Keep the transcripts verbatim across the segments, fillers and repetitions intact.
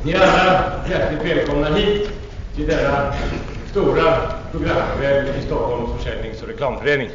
Ni är alla hjärtligt välkomna hit till denna stora programkväll i Stockholms försäljnings- och reklamförening.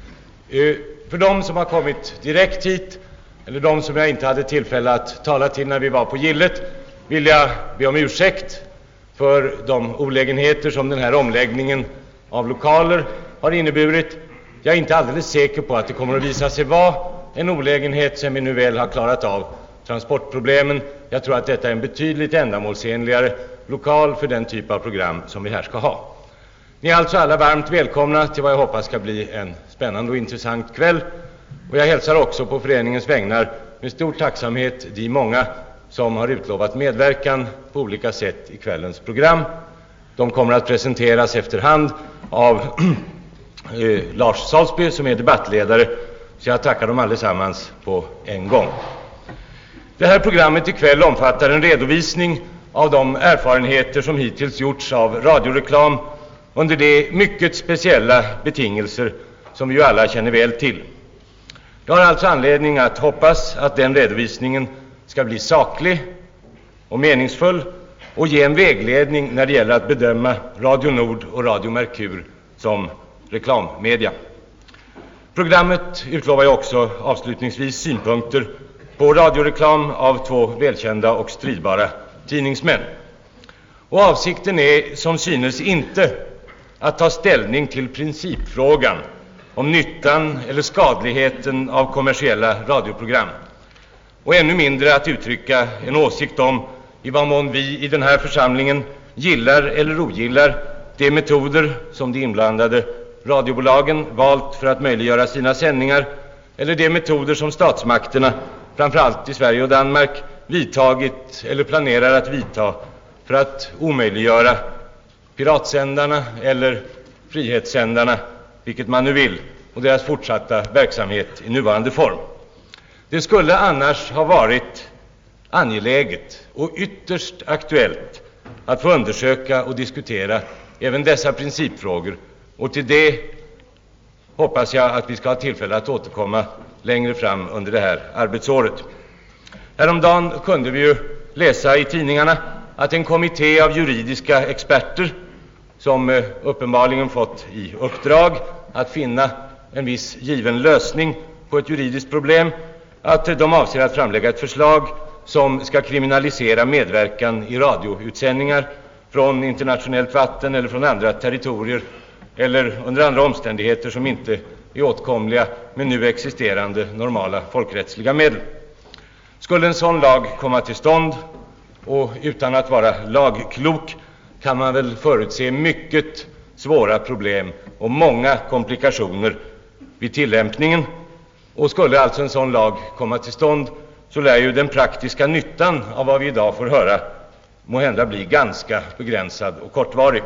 För de som har kommit direkt hit, eller de som jag inte hade tillfälle att tala till när vi var på Gillet, vill jag be om ursäkt för de olägenheter som den här omläggningen av lokaler har inneburit. Jag är inte alldeles säker på att det kommer att visa sig vara en olägenhet sedan vi nu väl har klarat av transportproblemen. Jag tror att detta är en betydligt ändamålsenligare lokal för den typ av program som vi här ska ha. Ni är alltså alla varmt välkomna till vad jag hoppas ska bli en spännande och intressant kväll. Och jag hälsar också på föreningens vägnar med stor tacksamhet de många som har utlovat medverkan på olika sätt i kvällens program. De kommer att presenteras efterhand av eh, Lars Salsby som är debattledare, så jag tackar dem allesammans på en gång. Det här programmet ikväll omfattar en redovisning av de erfarenheter som hittills gjorts av radioreklam under de mycket speciella betingelser som vi ju alla känner väl till. Jag har alltså anledning att hoppas att den redovisningen ska bli saklig och meningsfull och ge en vägledning när det gäller att bedöma Radio Nord och Radio Merkur som reklammedia. Programmet utlovar ju också avslutningsvis synpunkter på radioreklam av två välkända och stridbara tidningsmän. Och avsikten är som synes inte att ta ställning till principfrågan om nyttan eller skadligheten av kommersiella radioprogram, och ännu mindre att uttrycka en åsikt om i vad mån vi i den här församlingen gillar eller ogillar de metoder som de inblandade radiobolagen valt för att möjliggöra sina sändningar, eller de metoder som statsmakterna, framförallt i Sverige och Danmark, vidtagit eller planerar att vidta för att omöjliggöra piratsändarna eller frihetssändarna, vilket man nu vill, och deras fortsatta verksamhet i nuvarande form. Det skulle annars ha varit angeläget och ytterst aktuellt att få undersöka och diskutera även dessa principfrågor, och till det hoppas jag att vi ska ha tillfälle att återkomma längre fram under det här arbetsåret. Häromdagen kunde vi ju läsa i tidningarna att en kommitté av juridiska experter, som uppenbarligen fått i uppdrag att finna en viss given lösning på ett juridiskt problem, att de avser att framlägga ett förslag som ska kriminalisera medverkan i radioutsändningar från internationellt vatten eller från andra territorier eller under andra omständigheter som inte är åtkomliga med nu existerande normala folkrättsliga medel. Skulle en sån lag komma till stånd, och utan att vara lagklok kan man väl förutse mycket svåra problem och många komplikationer vid tillämpningen, och skulle alltså en sån lag komma till stånd, så lär ju den praktiska nyttan av vad vi idag får höra måhända bli ganska begränsad och kortvarig.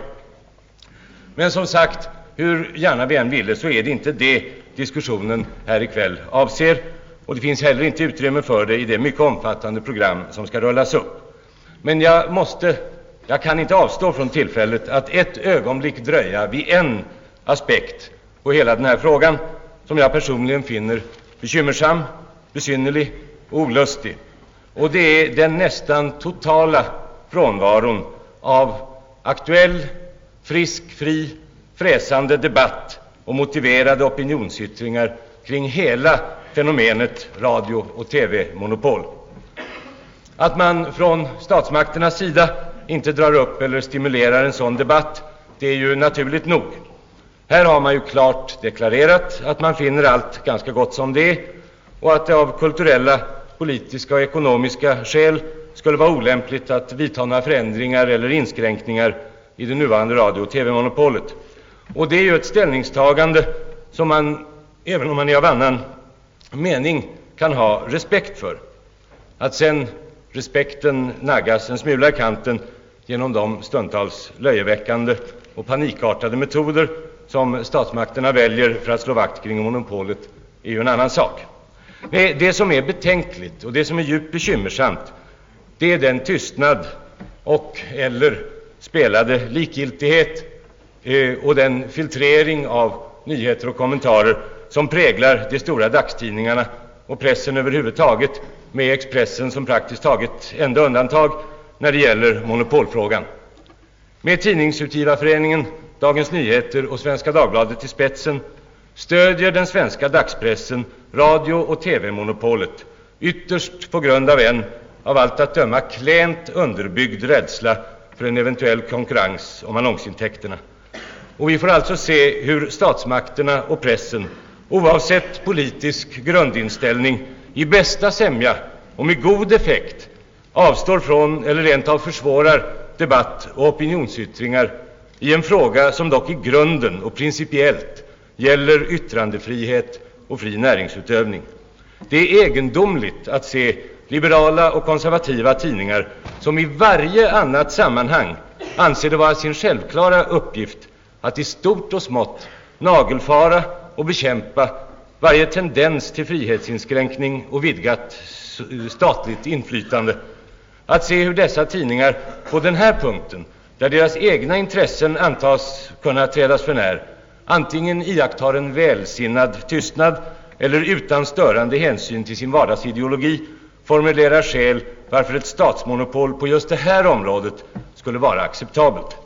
Men som sagt, hur gärna vi än ville, så är det inte det diskussionen här ikväll avser, och det finns heller inte utrymme för det i det mycket omfattande program som ska rullas upp. Men jag måste, jag kan inte avstå från tillfället att ett ögonblick dröja vid en aspekt på hela den här frågan som jag personligen finner bekymmersam, besynnerlig och olustig. Och det är den nästan totala frånvaron av aktuell, frisk, fri, fräsande debatt och motiverade opinionsyttringar kring hela fenomenet radio- och tv-monopol. Att man från statsmakternas sida inte drar upp eller stimulerar en sån debatt, det är ju naturligt nog. Här har man ju klart deklarerat att man finner allt ganska gott som det är, och att det av kulturella, politiska och ekonomiska skäl skulle vara olämpligt att vidta några förändringar eller inskränkningar i det nuvarande radio- och tv-monopolet. Och det är ju ett ställningstagande som man, även om man är av annan mening, kan ha respekt för. Att sen respekten naggas en smula i kanten genom de stundtals löjeväckande och panikartade metoder som statsmakterna väljer för att slå vakt kring monopolet är ju en annan sak. Nej, det som är betänkligt och det som är djupt bekymmersamt, det är den tystnad och eller spelade likgiltighet eh, och den filtrering av nyheter och kommentarer som präglar de stora dagstidningarna och pressen överhuvudtaget, med Expressen som praktiskt taget enda undantag, när det gäller monopolfrågan. Med Tidningsutgivarföreningen, Dagens Nyheter och Svenska Dagbladet i spetsen stödjer den svenska dagspressen radio- och tv-monopolet, ytterst på grund av en av allt att döma klänt underbyggd rädsla för en eventuell konkurrens om annonsintäkterna. Och vi får alltså se hur statsmakterna och pressen, oavsett politisk grundinställning, i bästa sämja och med god effekt avstår från eller rent av försvårar debatt och opinionsyttringar i en fråga som dock i grunden och principiellt gäller yttrandefrihet och fri näringsutövning. Det är egendomligt att se liberala och konservativa tidningar som i varje annat sammanhang anser det vara sin självklara uppgift att i stort och smått nagelfara och bekämpa varje tendens till frihetsinskränkning och vidgat statligt inflytande. Att se hur dessa tidningar på den här punkten, där deras egna intressen antas kunna trädas för när, antingen iakttar en välsinnad tystnad eller utan störande hänsyn till sin vardagsideologi formulerar skäl varför ett statsmonopol på just det här området skulle vara acceptabelt.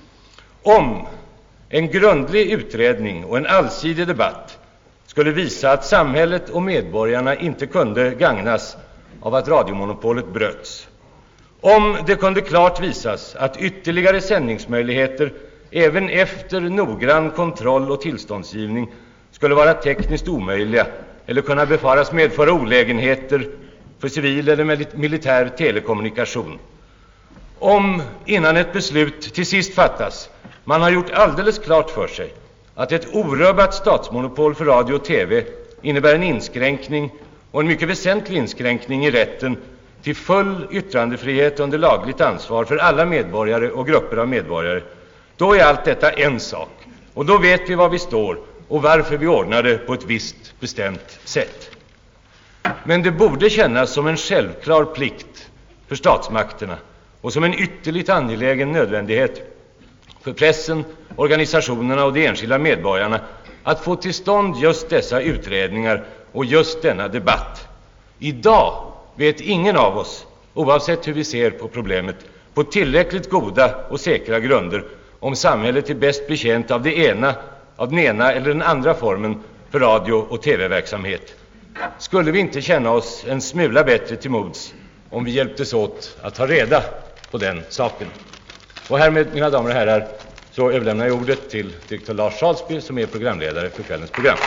Om en grundlig utredning och en allsidig debatt skulle visa att samhället och medborgarna inte kunde gagnas av att radiomonopolet bröts, om det kunde klart visas att ytterligare sändningsmöjligheter även efter noggrann kontroll och tillståndsgivning skulle vara tekniskt omöjliga eller kunna befaras medföra olägenheter för civil eller militär telekommunikation, om innan ett beslut till sist fattas man har gjort alldeles klart för sig att ett orubbat statsmonopol för radio och tv innebär en inskränkning och en mycket väsentlig inskränkning i rätten till full yttrandefrihet under lagligt ansvar för alla medborgare och grupper av medborgare, då är allt detta en sak. Och då vet vi var vi står och varför vi ordnar det på ett visst bestämt sätt. Men det borde kännas som en självklar plikt för statsmakterna och som en ytterligt angelägen nödvändighet för pressen, organisationerna och de enskilda medborgarna att få till stånd just dessa utredningar och just denna debatt. Idag vet ingen av oss, oavsett hur vi ser på problemet, på tillräckligt goda och säkra grunder om samhället är bäst betjänt av det ena, av den ena eller den andra formen för radio- och tv-verksamhet. Skulle vi inte känna oss en smula bättre till mods om vi hjälptes åt att ta reda på den saken? Och härmed, mina damer och herrar, så överlämnar jag ordet till direktör Lars Salsby, som är programledare för kvällens program.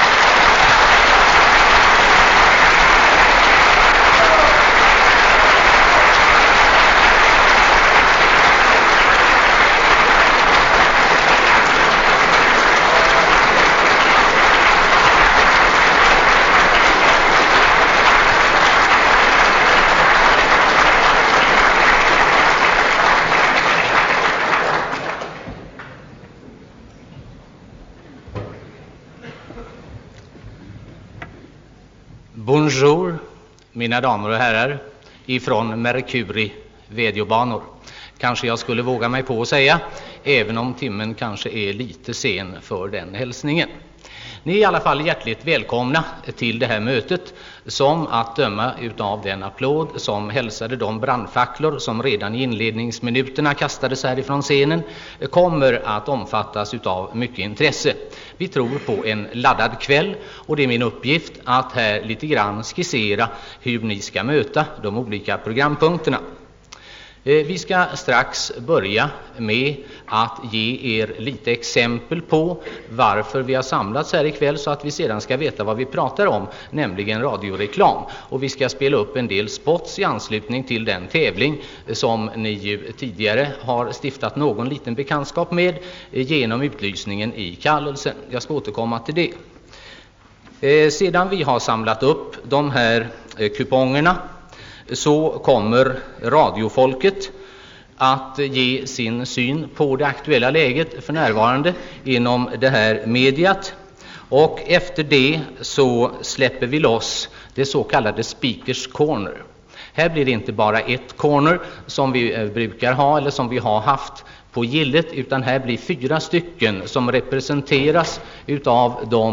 Bonjour, mina damer och herrar, ifrån Mercury Videobanor. Kanske jag skulle våga mig på att säga, även om timmen kanske är lite sen för den hälsningen. Ni är i alla fall hjärtligt välkomna till det här mötet, som att döma utav den applåd som hälsade de brandfacklor som redan i inledningsminuterna kastades härifrån scenen kommer att omfattas utav mycket intresse. Vi tror på en laddad kväll och det är min uppgift att här lite grann skissera hur ni ska möta de olika programpunkterna. Vi ska strax börja med att ge er lite exempel på varför vi har samlats här ikväll, så att vi sedan ska veta vad vi pratar om, nämligen radioreklam. Och vi ska spela upp en del spots i anslutning till den tävling som ni ju tidigare har stiftat någon liten bekantskap med genom utlysningen i kallelsen. Jag ska återkomma till det. Sedan vi har samlat upp de här kupongerna så kommer radiofolket att ge sin syn på det aktuella läget för närvarande inom det här mediet, och efter det så släpper vi loss det så kallade Speakers Corner. Här blir det inte bara ett corner som vi brukar ha eller som vi har haft på gillet, utan här blir fyra stycken som representeras utav de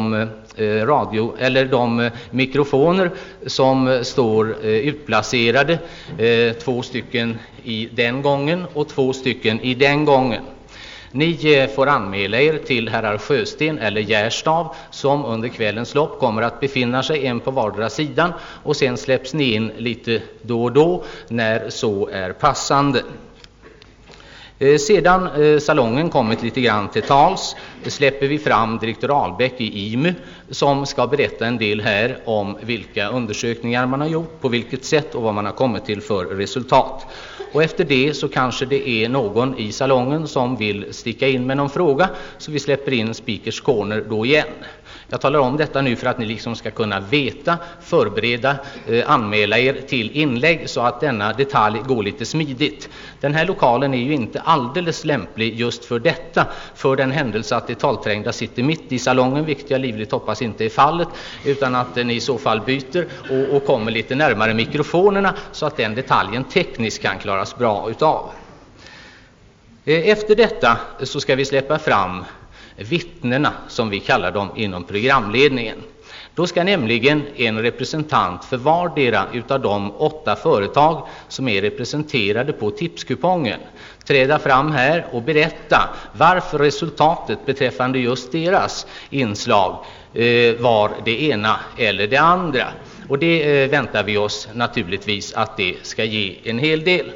eh, radio eller de eh, mikrofoner som står eh, utplacerade, eh, två stycken i den gången och två stycken i den gången. Ni eh, får anmäla er till herrar Sjösten eller Gärstav som under kvällens lopp kommer att befinna sig en på vardera sidan, och sen släpps ni in lite då och då när så är passande. Sedan eh, salongen kommit lite grann till tals släpper vi fram direktör Ahlbäck i I M U som ska berätta en del här om vilka undersökningar man har gjort, på vilket sätt och vad man har kommit till för resultat. Och efter det så kanske det är någon i salongen som vill sticka in med någon fråga, så vi släpper in Speakers Corner då igen. Jag talar om detta nu för att ni liksom ska kunna veta, förbereda, eh, anmäla er till inlägg så att denna detalj går lite smidigt. Den här lokalen är ju inte alldeles lämplig just för detta, för den händelse att de talträngda sitter mitt i salongen, vilket jag livligt hoppas inte är fallet, utan att ni i så fall byter och, och kommer lite närmare mikrofonerna så att den detaljen tekniskt kan klaras bra utav. Eh, efter detta så ska vi släppa fram vittnena, som vi kallar dem inom programledningen. Då ska nämligen en representant för vardera utav de åtta företag som är representerade på tipskupongen träda fram här och berätta varför resultatet beträffande just deras inslag eh, var det ena eller det andra. Och det eh, väntar vi oss naturligtvis att det ska ge en hel del.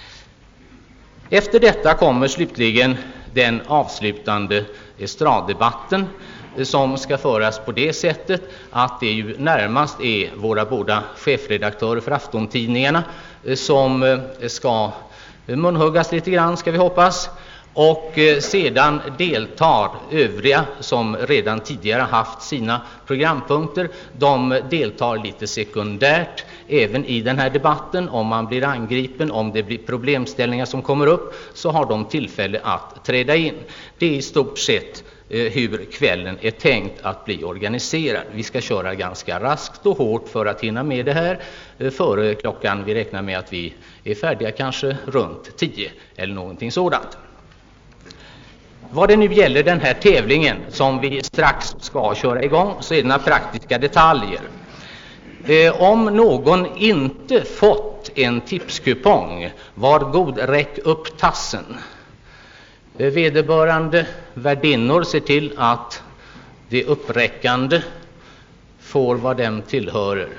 Efter detta kommer slutligen den avslutande estraddebatten som ska föras på det sättet att det ju närmast är våra båda chefredaktörer för aftontidningarna som ska munhuggas lite grann, ska vi hoppas, och sedan deltar övriga som redan tidigare haft sina programpunkter. De deltar lite sekundärt även i den här debatten. Om man blir angripen, om det blir problemställningar som kommer upp, så har de tillfälle att träda in. Det är i stort sett eh, hur kvällen är tänkt att bli organiserad. Vi ska köra ganska raskt och hårt för att hinna med det här eh, före klockan. Vi räknar med att vi är färdiga kanske runt tio eller någonting sådant. Vad det nu gäller den här tävlingen som vi strax ska köra igång, så är det några praktiska detaljer. Eh, om någon inte fått en tipskupong, var god räck upp tassen. Eh, vederbörande värdinnor ser till att det uppräckande får vad dem tillhörer.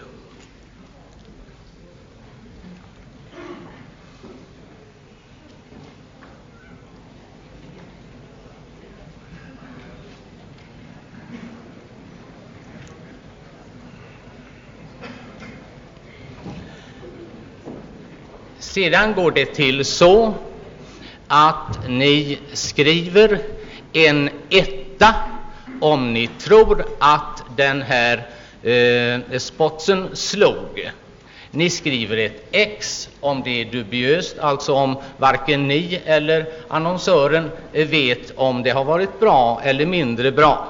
Sedan går det till så att ni skriver en etta om ni tror att den här eh, spotsen slog. Ni skriver ett X om det är dubiöst, alltså om varken ni eller annonsören vet om det har varit bra eller mindre bra.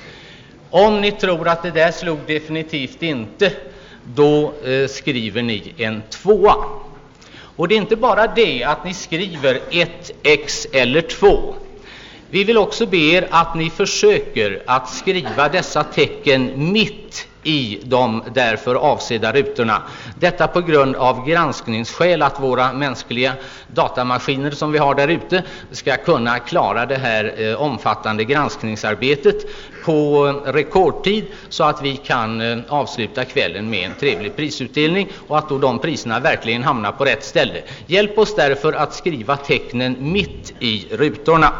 Om ni tror att det där slog definitivt inte, då eh, skriver ni en tvåa. Och det är inte bara det att ni skriver ett X eller två. Vi vill också be er att ni försöker att skriva dessa tecken mitt i de därför avsedda rutorna. Detta på grund av granskningsskäl, att våra mänskliga datamaskiner som vi har där ute ska kunna klara det här eh, omfattande granskningsarbetet på rekordtid, så att vi kan eh, avsluta kvällen med en trevlig prisutdelning och att då de priserna verkligen hamnar på rätt ställe. Hjälp oss därför att skriva tecknen mitt i rutorna.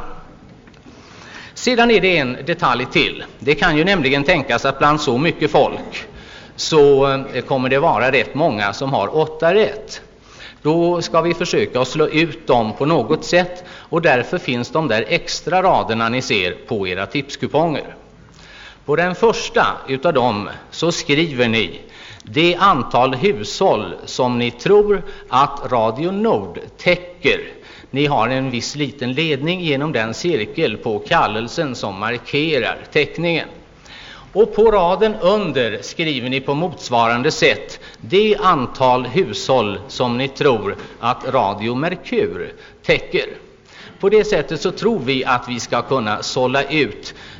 Sedan är det en detalj till. Det kan ju nämligen tänkas att bland så mycket folk så kommer det vara rätt många som har åtta rätt. Då ska vi försöka att slå ut dem på något sätt, och därför finns de där extra raderna ni ser på era tipskuponger. På den första utav dem så skriver ni det antal hushåll som ni tror att Radio Nord täcker. Ni har en viss liten ledning genom den cirkel på kallelsen som markerar täckningen. Och på raden under skriver ni på motsvarande sätt det antal hushåll som ni tror att Radio Merkur täcker. På det sättet så tror vi att vi ska kunna sålla ut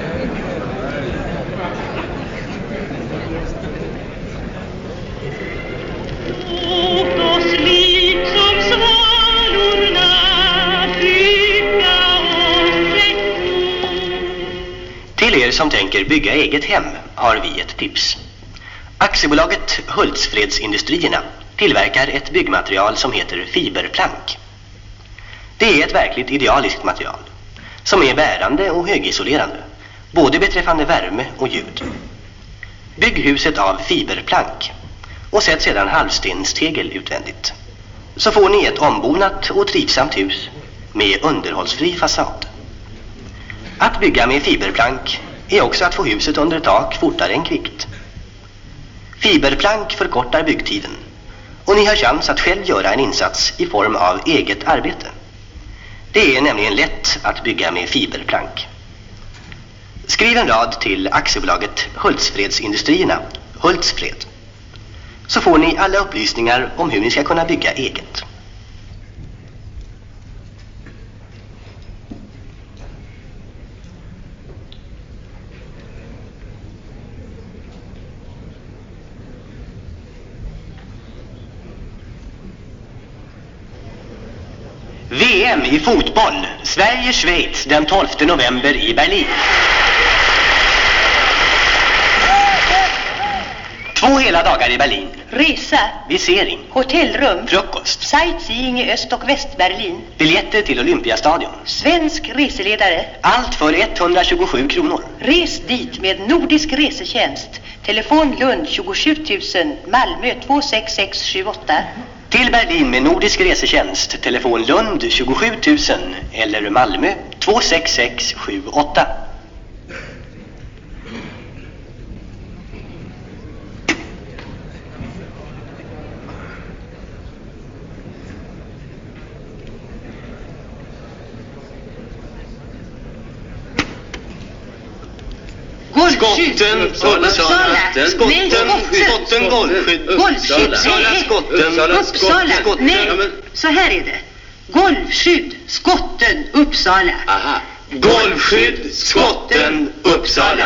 er som tänker bygga eget hem har vi ett tips. Aktiebolaget Hultsfredsindustrierna tillverkar ett byggmaterial som heter fiberplank. Det är ett verkligt idealiskt material som är bärande och högisolerande, både beträffande värme och ljud. Bygg huset av fiberplank och sätt sedan halvstenstegel utvändigt. Så får ni ett ombonat och trivsamt hus med underhållsfri fasad. Att bygga med fiberplank är också att få huset under tak fortare än kvickt. Fiberplank förkortar byggtiden och ni har chans att själv göra en insats i form av eget arbete. Det är nämligen lätt att bygga med fiberplank. Skriv en rad till aktiebolaget Hultsfredsindustrierna, Hultsfred. Så får ni alla upplysningar om hur ni ska kunna bygga eget. V M i fotboll, Sverige-Schweiz den tolfte november i Berlin. Två hela dagar i Berlin. Resa, visering, hotellrum, frukost, sightseeing i Öst- och Västberlin, biljetter till Olympiastadion. Svensk reseledare. Allt för etthundratjugosju kronor. Res dit med Nordisk resetjänst. Telefon Lund tjugosju tusen, Malmö två sex sex sju åtta. Till Berlin med Nordisk resetjänst. Telefon Lund tjugosju tusen eller Malmö två sex sex sju åtta. Skotten, Uppsala, skotten, skotten, golfskydd, golfskydd, skotten, Uppsala, nej, så här är det. Golfskydd, skotten, Uppsala. Aha, golfskydd, skotten, Uppsala.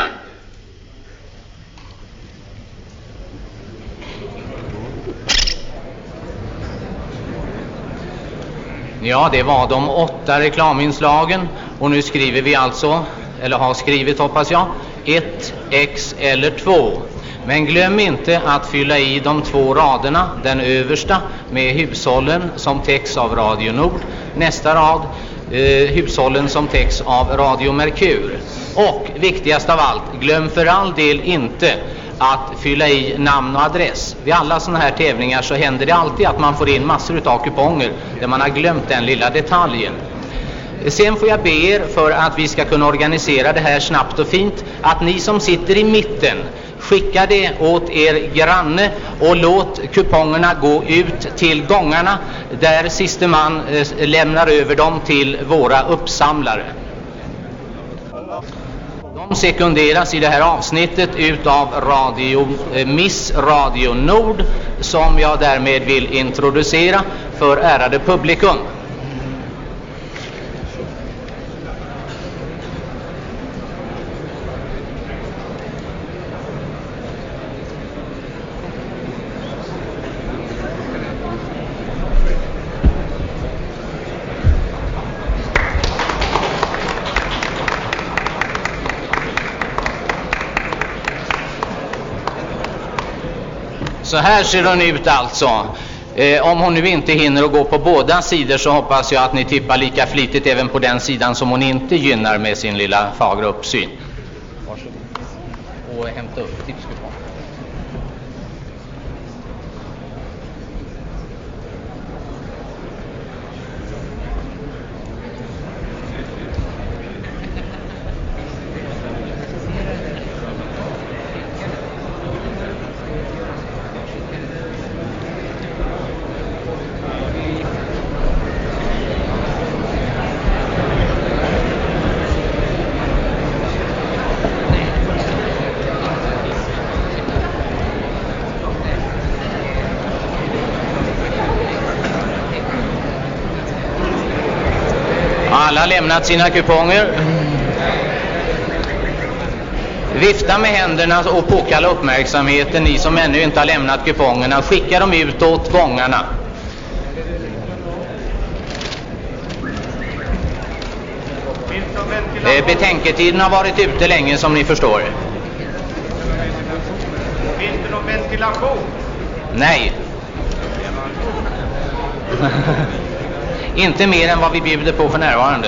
Ja, det var de åtta reklaminslagen och nu skriver vi alltså, eller har skrivit hoppas jag, ett X eller två. Men glöm inte att fylla i de två raderna, den översta med hushållen som täcks av Radio Nord, nästa rad eh, hushållen som täcks av Radio Merkur. Och viktigast av allt, glöm för all del inte att fylla i namn och adress. Vid alla sådana här tävlingar så händer det alltid att man får in massor av kuponger där man har glömt den lilla detaljen. Sen får jag be er, för att vi ska kunna organisera det här snabbt och fint, att ni som sitter i mitten skickar det åt er granne och låt kupongerna gå ut till gångarna där siste man eh, lämnar över dem till våra uppsamlare. De sekunderas i det här avsnittet utav radio, eh, Miss Radio Nord, som jag därmed vill introducera för ärade publikum. Så här ser hon ut alltså. Eh, om hon nu inte hinner att gå på båda sidor så hoppas jag att ni tippar lika flitigt även på den sidan som hon inte gynnar med sin lilla fagra uppsyn. Varsågod. Och hämta upp tipskupong. Alla har lämnat sina kuponger. Vifta med händerna och påkalla uppmärksamheten. Ni som ännu inte har lämnat kupongerna, skicka dem ut åt gångarna. Vill som Eh, betänketiden har varit ute länge, som ni förstår. Finns det någon ventilation? Nej. Inte mer än vad vi bjuder på för närvarande.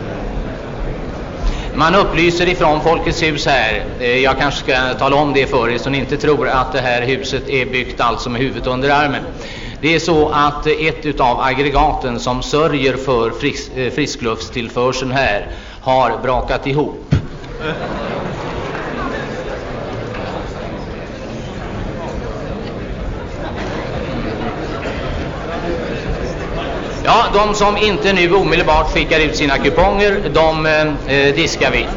Man upplyser ifrån Folkets hus här. Jag kanske ska tala om det för er så ni inte tror att det här huset är byggt alltså med huvudet under armen. Det är så att ett utav aggregaten som sörjer för frisk, friskluftstillförseln här har brakat ihop. Ja, de som inte nu omedelbart skickar ut sina kuponger, de eh, diskar vi.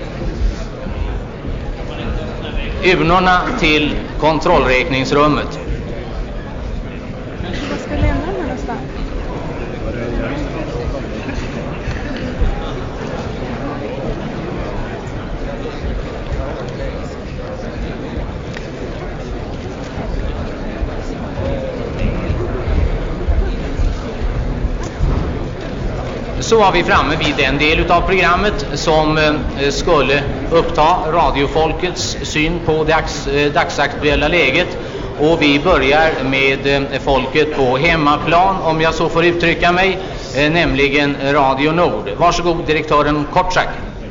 Urnorna till kontrollräkningsrummet. Vad ska lämna den någonstans? Så var vi framme vid den del av programmet som eh, skulle uppta radiofolkets syn på dags, eh, dagsaktuella läget. Och vi börjar med eh, folket på hemmaplan, om jag så får uttrycka mig, eh, nämligen Radio Nord. Varsågod, direktören Kortsak.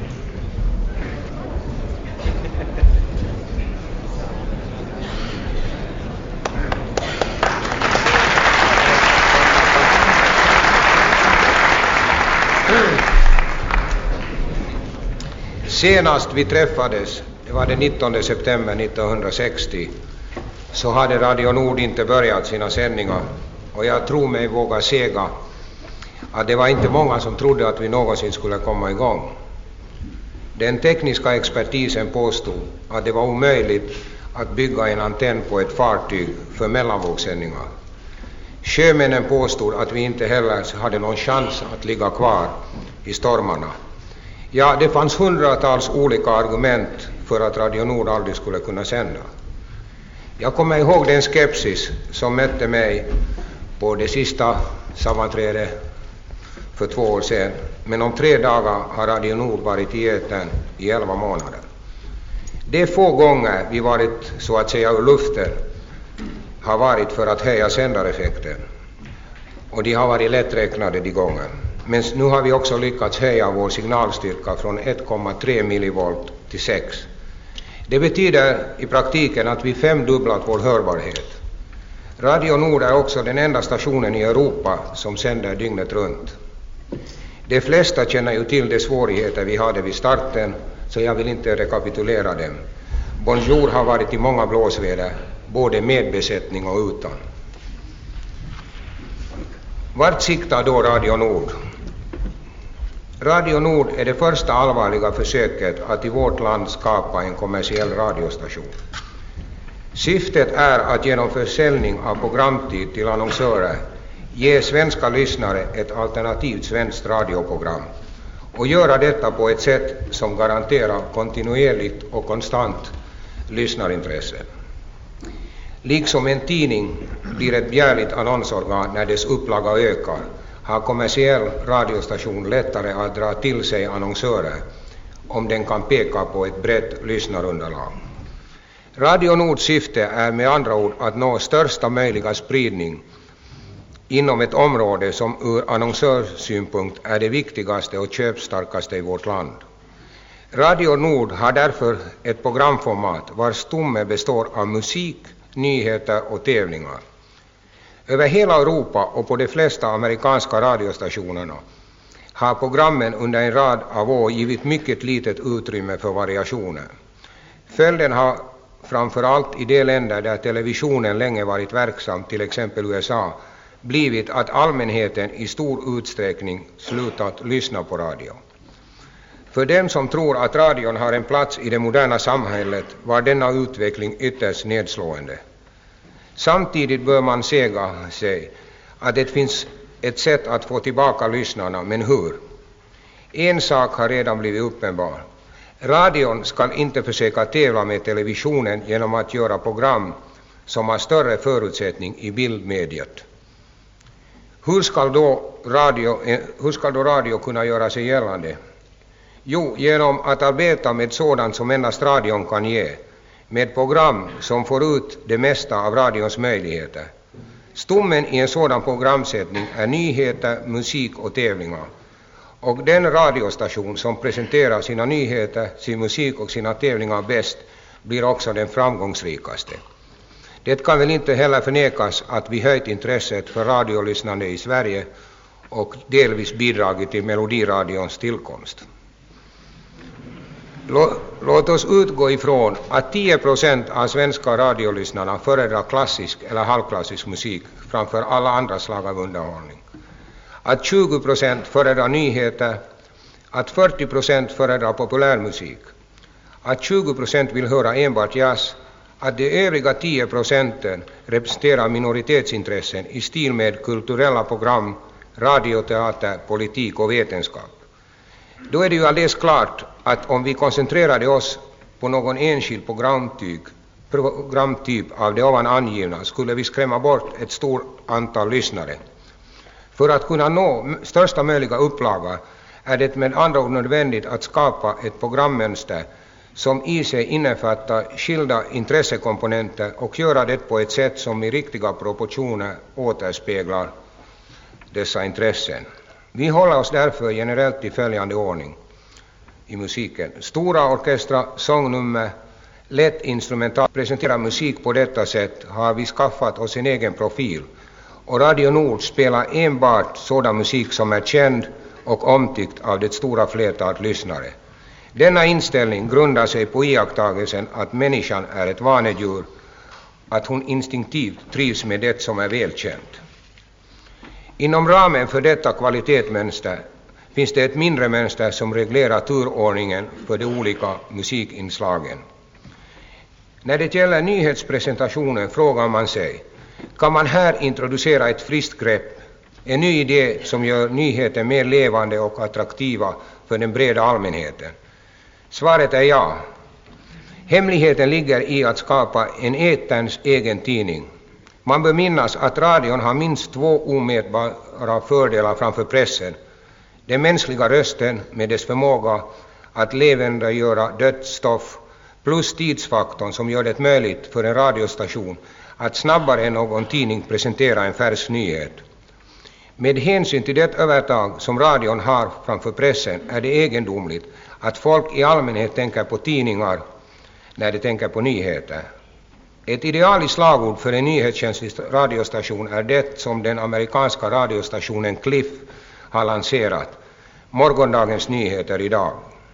Senast vi träffades, det var den nittonde september nittonhundrasextio, så hade Radio Nord inte börjat sina sändningar, och jag tror mig våga säga att det var inte många som trodde att vi någonsin skulle komma igång. Den tekniska expertisen påstod att det var omöjligt att bygga en antenn på ett fartyg för mellanvågssändningar. Sjömännen påstod att vi inte heller hade någon chans att ligga kvar i stormarna. Ja, det fanns hundratals olika argument för att Radio Nord aldrig skulle kunna sända. Jag kommer ihåg den skepsis som mötte mig på det sista sammanträdet för två år sedan. Men om tre dagar har Radio Nord varit i etern i elva månader. De få gånger vi varit så att säga ur luften har varit för att höja sändareffekten. Och de har varit lätträknade de gånger. Men nu har vi också lyckats höja vår signalstyrka från ett komma tre millivolt till sex. Det betyder i praktiken att vi femdubblat vår hörbarhet. Radio Nord är också den enda stationen i Europa som sänder dygnet runt. De flesta känner ju till de svårigheter vi hade vid starten, så jag vill inte rekapitulera dem. Bonjour har varit i många blåsväder, både med besättning och utan. Vart siktar då Radio Nord? Radio Nord är det första allvarliga försöket att i vårt land skapa en kommersiell radiostation. Syftet är att genom försäljning av programtid till annonsörer ge svenska lyssnare ett alternativt svenskt radioprogram och göra detta på ett sätt som garanterar kontinuerligt och konstant lyssnarintresse. Liksom en tidning blir ett begärligt annonsorgan när dess upplaga ökar, har kommersiell radiostation lättare att dra till sig annonsörer om den kan peka på ett brett lyssnarunderlag. Radio Nords syfte är med andra ord att nå största möjliga spridning inom ett område som ur annonsörssynpunkt är det viktigaste och köpstarkaste i vårt land. Radio Nord har därför ett programformat vars stomme består av musik, nyheter och tävlingar. Över hela Europa och på de flesta amerikanska radiostationerna har programmen under en rad av år givit mycket litet utrymme för variationer. Följden har framförallt i de länder där televisionen länge varit verksam, till exempel U S A, blivit att allmänheten i stor utsträckning slutat lyssna på radio. För dem som tror att radion har en plats i det moderna samhället var denna utveckling ytterst nedslående. Samtidigt bör man säga sig att det finns ett sätt att få tillbaka lyssnarna, men hur? En sak har redan blivit uppenbar. Radion ska inte försöka tävla med televisionen genom att göra program som har större förutsättning i bildmediet. Hur ska då radio, hur ska då radio kunna göra sig gällande? Jo, genom att arbeta med sådant som endast radion kan ge, med program som får ut det mesta av radions möjligheter. Stommen i en sådan programsättning är nyheter, musik och tävlingar. Och den radiostation som presenterar sina nyheter, sin musik och sina tävlingar bäst blir också den framgångsrikaste. Det kan väl inte heller förnekas att vi höjt intresset för radiolyssnande i Sverige och delvis bidragit till Melodiradions tillkomst. Låt oss utgå ifrån att tio procent av svenska radiolyssnarna föredrar klassisk eller halvklassisk musik framför alla andra slag av underhållning. Att tjugo procent föredrar nyheter, att fyrtio procent föredrar populärmusik, att tjugo procent vill höra enbart jazz, att de övriga tio procenten representerar minoritetsintressen i stil med kulturella program, radioteater, politik och vetenskap. Då är det ju alldeles klart att om vi koncentrerade oss på någon enskild programtyp, programtyp av det ovan angivna skulle vi skrämma bort ett stort antal lyssnare. För att kunna nå största möjliga upplaga är det med andra ord nödvändigt att skapa ett programmönster som i sig innefattar skilda intressekomponenter och göra det på ett sätt som i riktiga proportioner återspeglar dessa intressen. Vi håller oss därför generellt i följande ordning i musiken. Stora orkestrar, sångnummer, lätt instrumental. Presentera musik på detta sätt har vi skaffat oss en egen profil. Och Radio Nord spelar enbart sådan musik som är känd och omtyckt av det stora flertalet lyssnare. Denna inställning grundar sig på iakttagelsen att människan är ett vanedjur, att hon instinktivt trivs med det som är välkänt. Inom ramen för detta kvalitetsmönster finns det ett mindre mönster som reglerar turordningen för de olika musikinslagen. När det gäller nyhetspresentationen frågar man sig, kan man här introducera ett friskt grepp, en ny idé som gör nyheter mer levande och attraktiva för den breda allmänheten? Svaret är ja. Hemligheten ligger i att skapa en eterns egen tidning. Man bör minnas att radion har minst två omätbara fördelar framför pressen. Den mänskliga rösten med dess förmåga att levandegöra dött stoff plus tidsfaktorn som gör det möjligt för en radiostation att snabbare än någon tidning presentera en färsk nyhet. Med hänsyn till det övertag som radion har framför pressen är det egendomligt att folk i allmänhet tänker på tidningar när de tänker på nyheter. Ett idealiskt slagord för en nyhetskänslig radiostation är det som den amerikanska radiostationen Cliff har lanserat, morgondagens nyheter idag.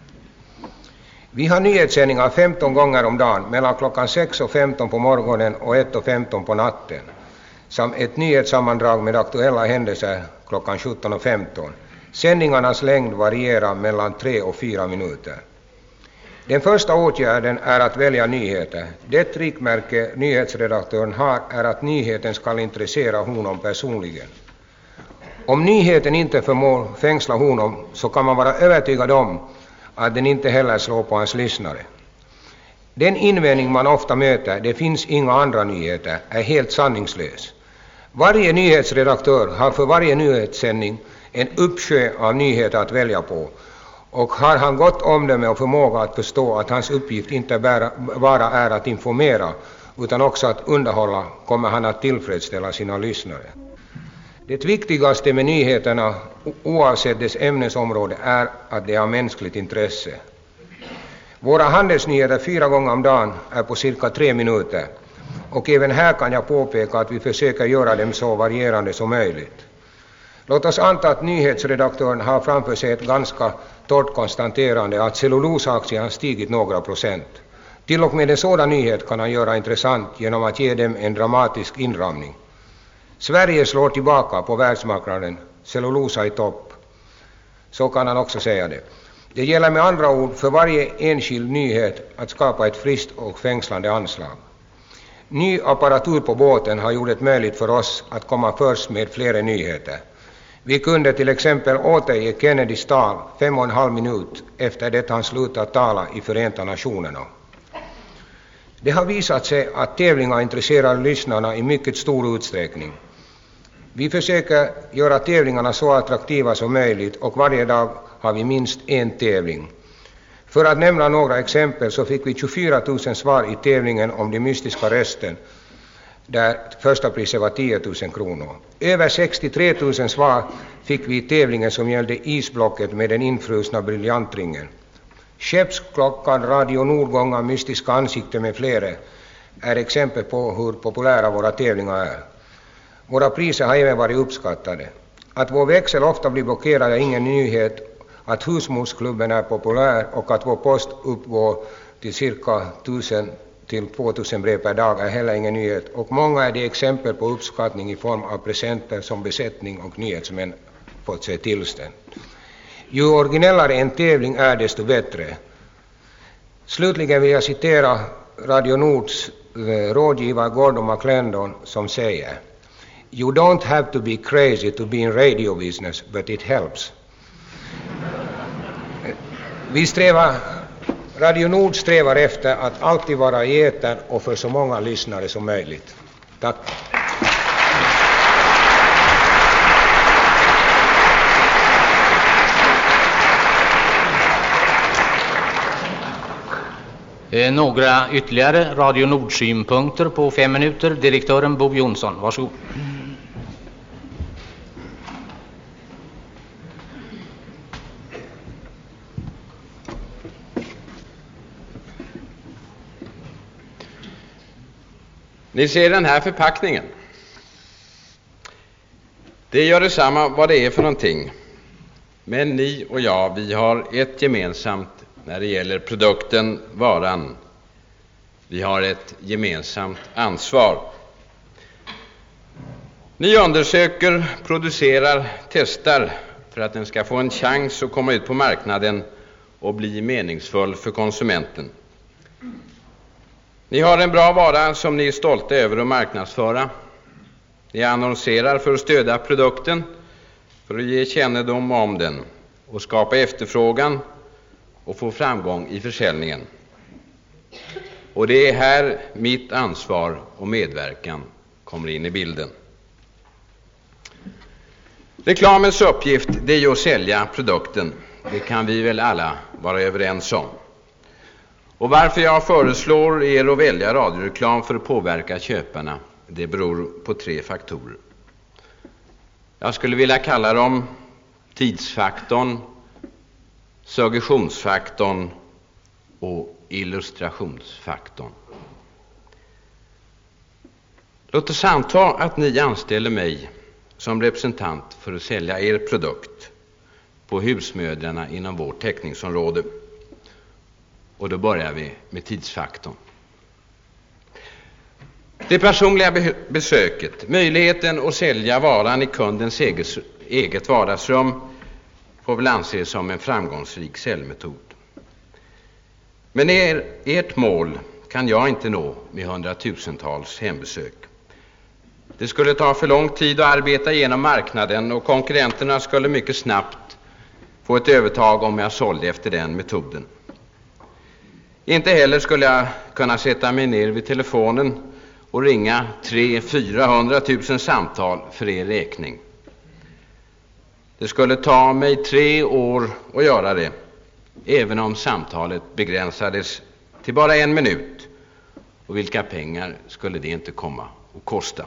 Vi har nyhetssändningar femton gånger om dagen mellan klockan sex och femton på morgonen och ett och femton på natten, samt ett nyhetssammandrag med aktuella händelser klockan sjutton och femton. Sändningarnas längd varierar mellan tre och fyra minuter. Den första åtgärden är att välja nyheter. Det riktmärke nyhetsredaktören har är att nyheten ska intressera honom personligen. Om nyheten inte förmår fängsla honom så kan man vara övertygad om att den inte heller slår på hans lyssnare. Den invändning man ofta möter, det finns inga andra nyheter, är helt sanningslös. Varje nyhetsredaktör har för varje nyhetssändning en uppsjö av nyheter att välja på, och har han gott omdöme och förmåga att förstå att hans uppgift inte bara är att informera utan också att underhålla, kommer han att tillfredsställa sina lyssnare. Det viktigaste med nyheterna, oavsett dess ämnesområde, är att det är av mänskligt intresse. Våra handelsnyheter fyra gånger om dagen är på cirka tre minuter, och även här kan jag påpeka att vi försöker göra dem så varierande som möjligt. Låt oss anta att nyhetsredaktören har framför sig ett ganska torrt konstaterande att cellulosaktien har stigit några procent. Till och med en sådan nyhet kan han göra intressant genom att ge dem en dramatisk inramning. Sverige slår tillbaka på världsmarknaden, cellulosa i topp. Så kan han också säga det. Det gäller med andra ord för varje enskild nyhet att skapa ett friskt och fängslande anslag. Ny apparatur på båten har gjort det möjligt för oss att komma först med flera nyheter. Vi kunde till exempel återge Kennedys tal fem och en halv minut efter det han slutat tala i Förenta Nationerna. Det har visat sig att tävlingar intresserar lyssnarna i mycket stor utsträckning. Vi försöker göra tävlingarna så attraktiva som möjligt, och varje dag har vi minst en tävling. För att nämna några exempel så fick vi tjugofyra tusen svar i tävlingen om de mystiska rösten, där första priset var tio tusen kronor. Över sextiotre tusen svar fick vi i tävlingen som gällde isblocket med den infrusna briljantringen. Skeppsklockan, Radio Nordgångar, mystiska ansikten med flera är exempel på hur populära våra tävlingar är. Våra priser har även varit uppskattade. Att vår växel ofta blir blockerad är ingen nyhet. Att husmorsklubben är populär och att vår post uppgår till cirka tusen till tvåtusen brev per dag är heller ingen nyhet. Och många är de exempel på uppskattning i form av presenter som besättning och nyhetsmän fått sig tillstånd. Ju originellare en tävling är, desto bättre. Slutligen vill jag citera Radio Nords eh, rådgivare Gordon McClendon som säger: "You don't have to be crazy to be in radio business, but it helps." Vi strävar, Radio Nord strävar efter att alltid vara i etern och för så många lyssnare som möjligt. Tack. Eh, några ytterligare Radio Nord-synpunkter på fem minuter. Direktören Bo Jonsson, varsågod. Ni ser den här förpackningen. Det gör detsamma vad det är för någonting. Men ni och jag, vi har ett gemensamt när det gäller produkten, varan. Vi har ett gemensamt ansvar. Ni undersöker, producerar, testar för att den ska få en chans att komma ut på marknaden och bli meningsfull för konsumenten. Ni har en bra vara som ni är stolta över att marknadsföra. Ni annonserar för att stödja produkten, för att ge kännedom om den och skapa efterfrågan och få framgång i försäljningen. Och det är här mitt ansvar och medverkan kommer in i bilden. Reklamens uppgift, det är ju att sälja produkten. Det kan vi väl alla vara överens om. Och varför jag föreslår er att välja radioreklam för att påverka köparna, det beror på tre faktorer. Jag skulle vilja kalla dem tidsfaktorn, suggestionsfaktorn och illustrationsfaktorn. Låt oss anta att ni anställer mig som representant för att sälja er produkt på husmödrarna inom vårt täckningsområde. Och då börjar vi med tidsfaktorn. Det personliga besöket, möjligheten att sälja varan i kundens eget, eget vardagsrum får väl anses som en framgångsrik säljmetod. Men er, ert mål kan jag inte nå med hundratusentals hembesök. Det skulle ta för lång tid att arbeta igenom marknaden och konkurrenterna skulle mycket snabbt få ett övertag om jag sålde efter den metoden. Inte heller skulle jag kunna sätta mig ner vid telefonen och ringa tre till fyrahundratusen samtal för er räkning. Det skulle ta mig tre år att göra det, även om samtalet begränsades till bara en minut. Och vilka pengar skulle det inte komma att kosta?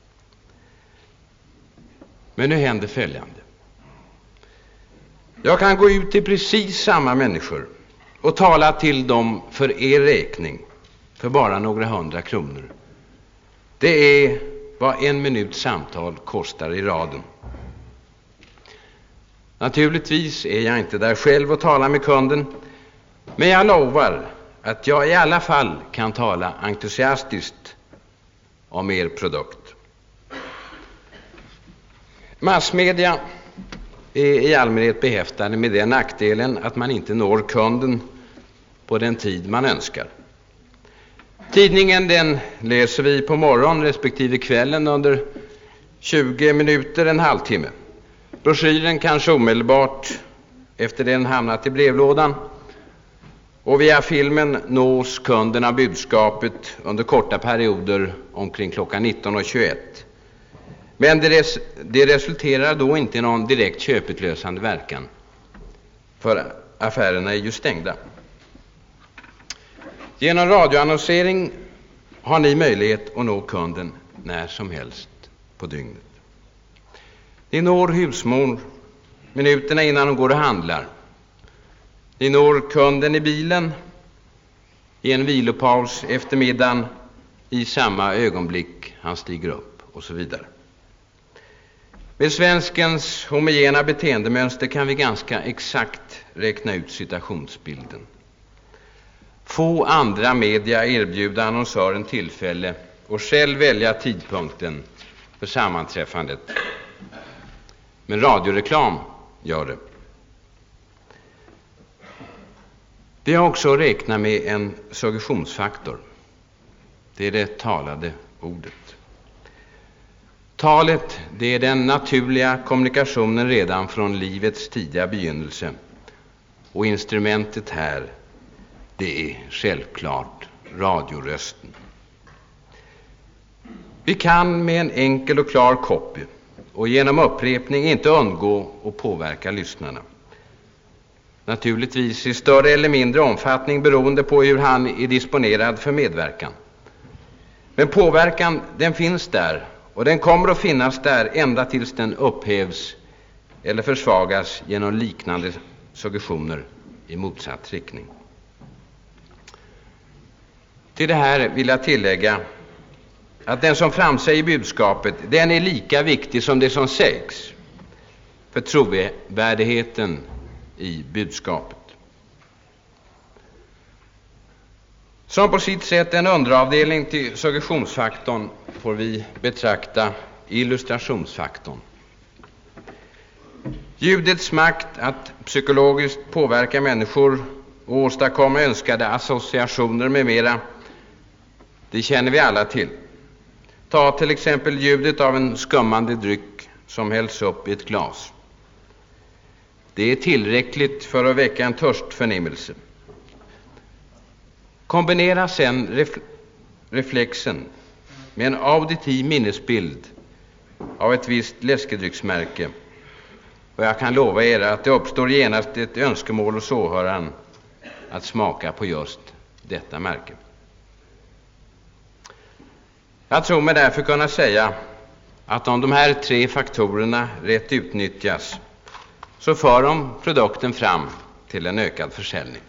Men nu händer följande. Jag kan gå ut till precis samma människor och tala till dem för er räkning för bara några hundra kronor. Det är vad en minuts samtal kostar i radion. Naturligtvis är jag inte där själv och talar med kunden, men jag lovar att jag i alla fall kan tala entusiastiskt om er produkt. Massmedia är i allmänhet behäftade med den nackdelen att man inte når kunden på den tid man önskar. Tidningen den läser vi på morgon respektive kvällen under tjugo minuter, en halvtimme. Broschyren kanske omedelbart efter den hamnat i brevlådan. Och via filmen nås kunden av budskapet under korta perioder omkring klockan nitton och tjugoett. Men det, res- det resulterar då inte i någon direkt köputlösande verkan. För affärerna är ju stängda. Genom radioannonsering har ni möjlighet att nå kunden när som helst på dygnet. Ni når husmor minuterna innan hon går och handlar. Ni når kunden i bilen i en vilopaus efter middagen i samma ögonblick han stiger upp och så vidare. Med svenskens homogena beteendemönster kan vi ganska exakt räkna ut situationsbilden. Få andra media erbjuder annonsören tillfälle och själv välja tidpunkten för sammanträffandet. Men radioreklam gör det. Vi har också räknat med en suggestionsfaktor. Det är det talade ordet. Talet, det är den naturliga kommunikationen redan från livets tidiga begynnelse. Och instrumentet här, det är självklart radiorösten. Vi kan med en enkel och klar copy och genom upprepning inte undgå att påverka lyssnarna. Naturligtvis i större eller mindre omfattning beroende på hur han är disponerad för medverkan. Men påverkan, den finns där och den kommer att finnas där ända tills den upphävs eller försvagas genom liknande suggestioner i motsatt riktning. Till det här vill jag tillägga att den som framsäger budskapet, den är lika viktig som det som sägs för trovärdigheten i budskapet. Som på sitt sätt en underavdelning till suggestionsfaktorn får vi betrakta illustrationsfaktorn. Ljudets makt att psykologiskt påverka människor och åstadkomma önskade associationer med mera, det känner vi alla till. Ta till exempel ljudet av en skummande dryck som hälls upp i ett glas. Det är tillräckligt för att väcka en törstförnimmelse. Kombinera sedan ref- reflexen med en auditiv minnesbild av ett visst läskedrycksmärke, och jag kan lova er att det uppstår genast ett önskemål hos åhöraren att smaka på just detta märke. Jag tror mig därför kunna säga att om de här tre faktorerna rätt utnyttjas så för de produkten fram till en ökad försäljning.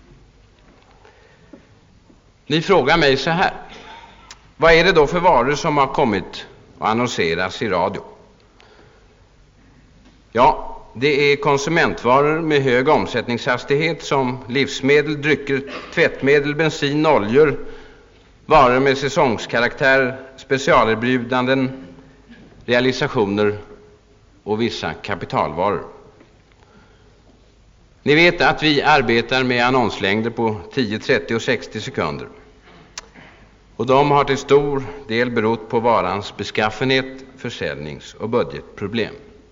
Ni frågar mig så här: vad är det då för varor som har kommit och annonseras i radio? Ja, det är konsumentvaror med hög omsättningshastighet som livsmedel, drycker, tvättmedel, bensin, oljor, varor med säsongskaraktär, specialerbjudanden, realisationer och vissa kapitalvaror. Ni vet att vi arbetar med annonslängder på tio, trettio och sextio sekunder. Och de har till stor del berott på varans beskaffenhet, försäljnings- och budgetproblem.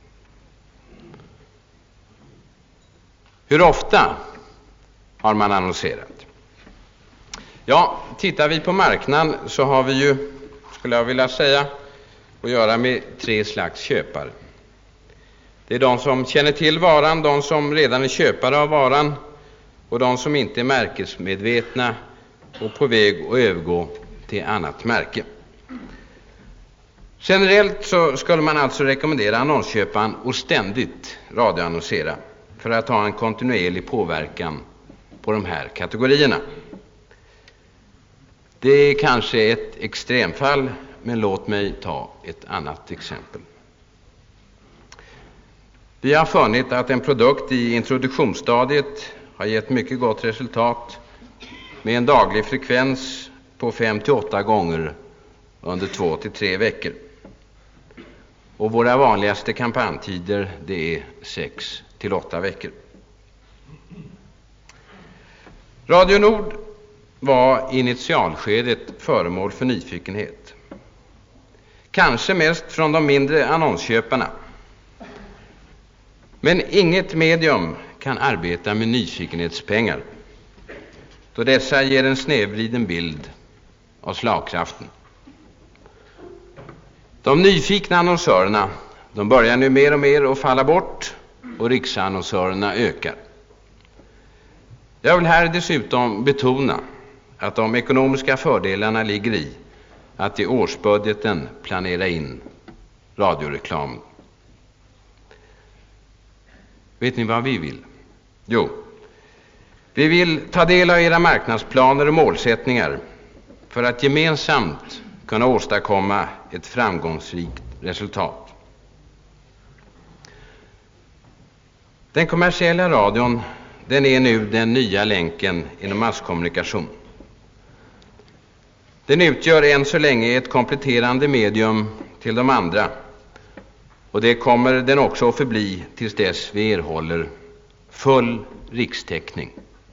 Hur ofta har man annonserat? Ja, tittar vi på marknaden så har vi ju, skulle jag vilja säga, att göra med tre slags köpare. Det är de som känner till varan, de som redan är köpare av varan och de som inte är märkesmedvetna och på väg att övergå till annat märke. Generellt så skulle man alltså rekommendera annonsköparen att ständigt radioannonsera för att ha en kontinuerlig påverkan på de här kategorierna. Det är kanske ett extremfall, men låt mig ta ett annat exempel. Vi har funnit att en produkt i introduktionsstadiet har gett mycket gott resultat med en daglig frekvens på fem till åtta gånger under två till tre veckor. Och våra vanligaste kampanjtider, det är sex till åtta veckor. Radio Nord var i initialskedet föremål för nyfikenhet. Kanske mest från de mindre annonsköparna. Men inget medium kan arbeta med nyfikenhetspengar, då dessa ger en snedvriden bild av slagkraften. De nyfikna annonsörerna, de börjar nu mer och mer att falla bort och riksannonsörerna ökar. Jag vill här dessutom betona att de ekonomiska fördelarna ligger i att i årsbudgeten planera in radioreklam. Vet ni vad vi vill? Jo, vi vill ta del av era marknadsplaner och målsättningar för att gemensamt kunna åstadkomma ett framgångsrikt resultat. Den kommersiella radion, den är nu den nya länken inom masskommunikation. Den utgör än så länge ett kompletterande medium till de andra, och det kommer den också att förbli tills dess vi erhåller full rikstäckning.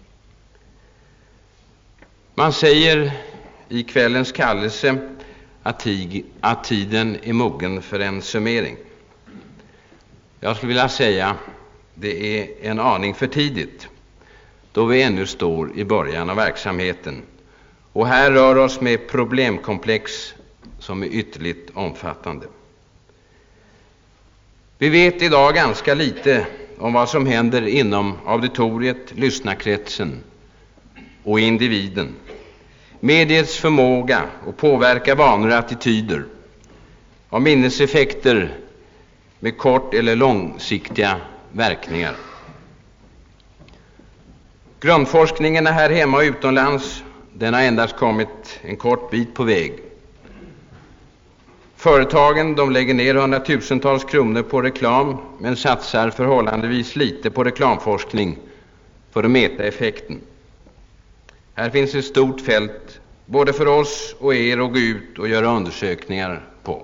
Man säger i kvällens kallelse att, tig, att tiden är mogen för en summering. Jag skulle vilja säga det är en aning för tidigt, då vi ännu står i början av verksamheten och här rör oss med problemkomplex som är ytterligt omfattande. Vi vet idag ganska lite om vad som händer inom auditoriet, lyssnarkretsen och individen. Mediets förmåga att påverka vanor och attityder, och minneseffekter med kort eller långsiktiga verkningar. Grundforskningen är här hemma och utomlands, den har endast kommit en kort bit på väg. Företagen de lägger ner hundratusentals kronor på reklam men satsar förhållandevis lite på reklamforskning för att mäta effekten. Här finns ett stort fält både för oss och er att gå ut och göra undersökningar på.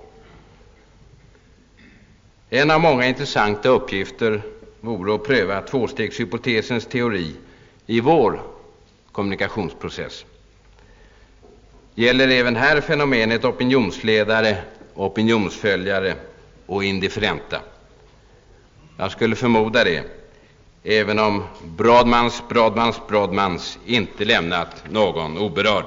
En av många intressanta uppgifter vore att pröva tvåstegshypotesens teori i vår kommunikationsprocess. Gäller även här fenomenet opinionsledare, opinionsföljare och indifferenta? Jag skulle förmoda det, även om Brodmans, Brodmans, Brodmans inte lämnat någon oberörd.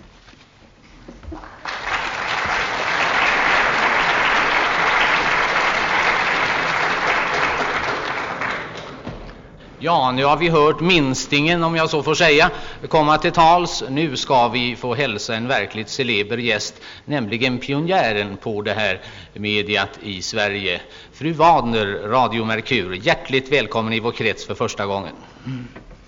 Ja, nu har vi hört minstingen, om jag så får säga, komma till tals. Nu ska vi få hälsa en verkligt celeber gäst, nämligen pionjären på det här mediet i Sverige, fru Wadner, Radio Merkur. Hjärtligt välkommen i vår krets för första gången. Mm.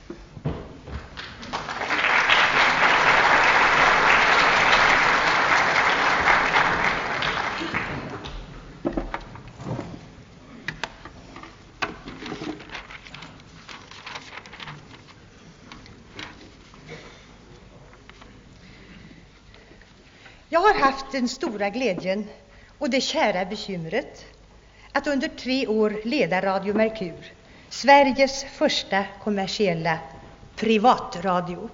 Jag har haft den stora glädjen och det kära bekymret att under tre år leda Radio Merkur, Sveriges första kommersiella privatradio.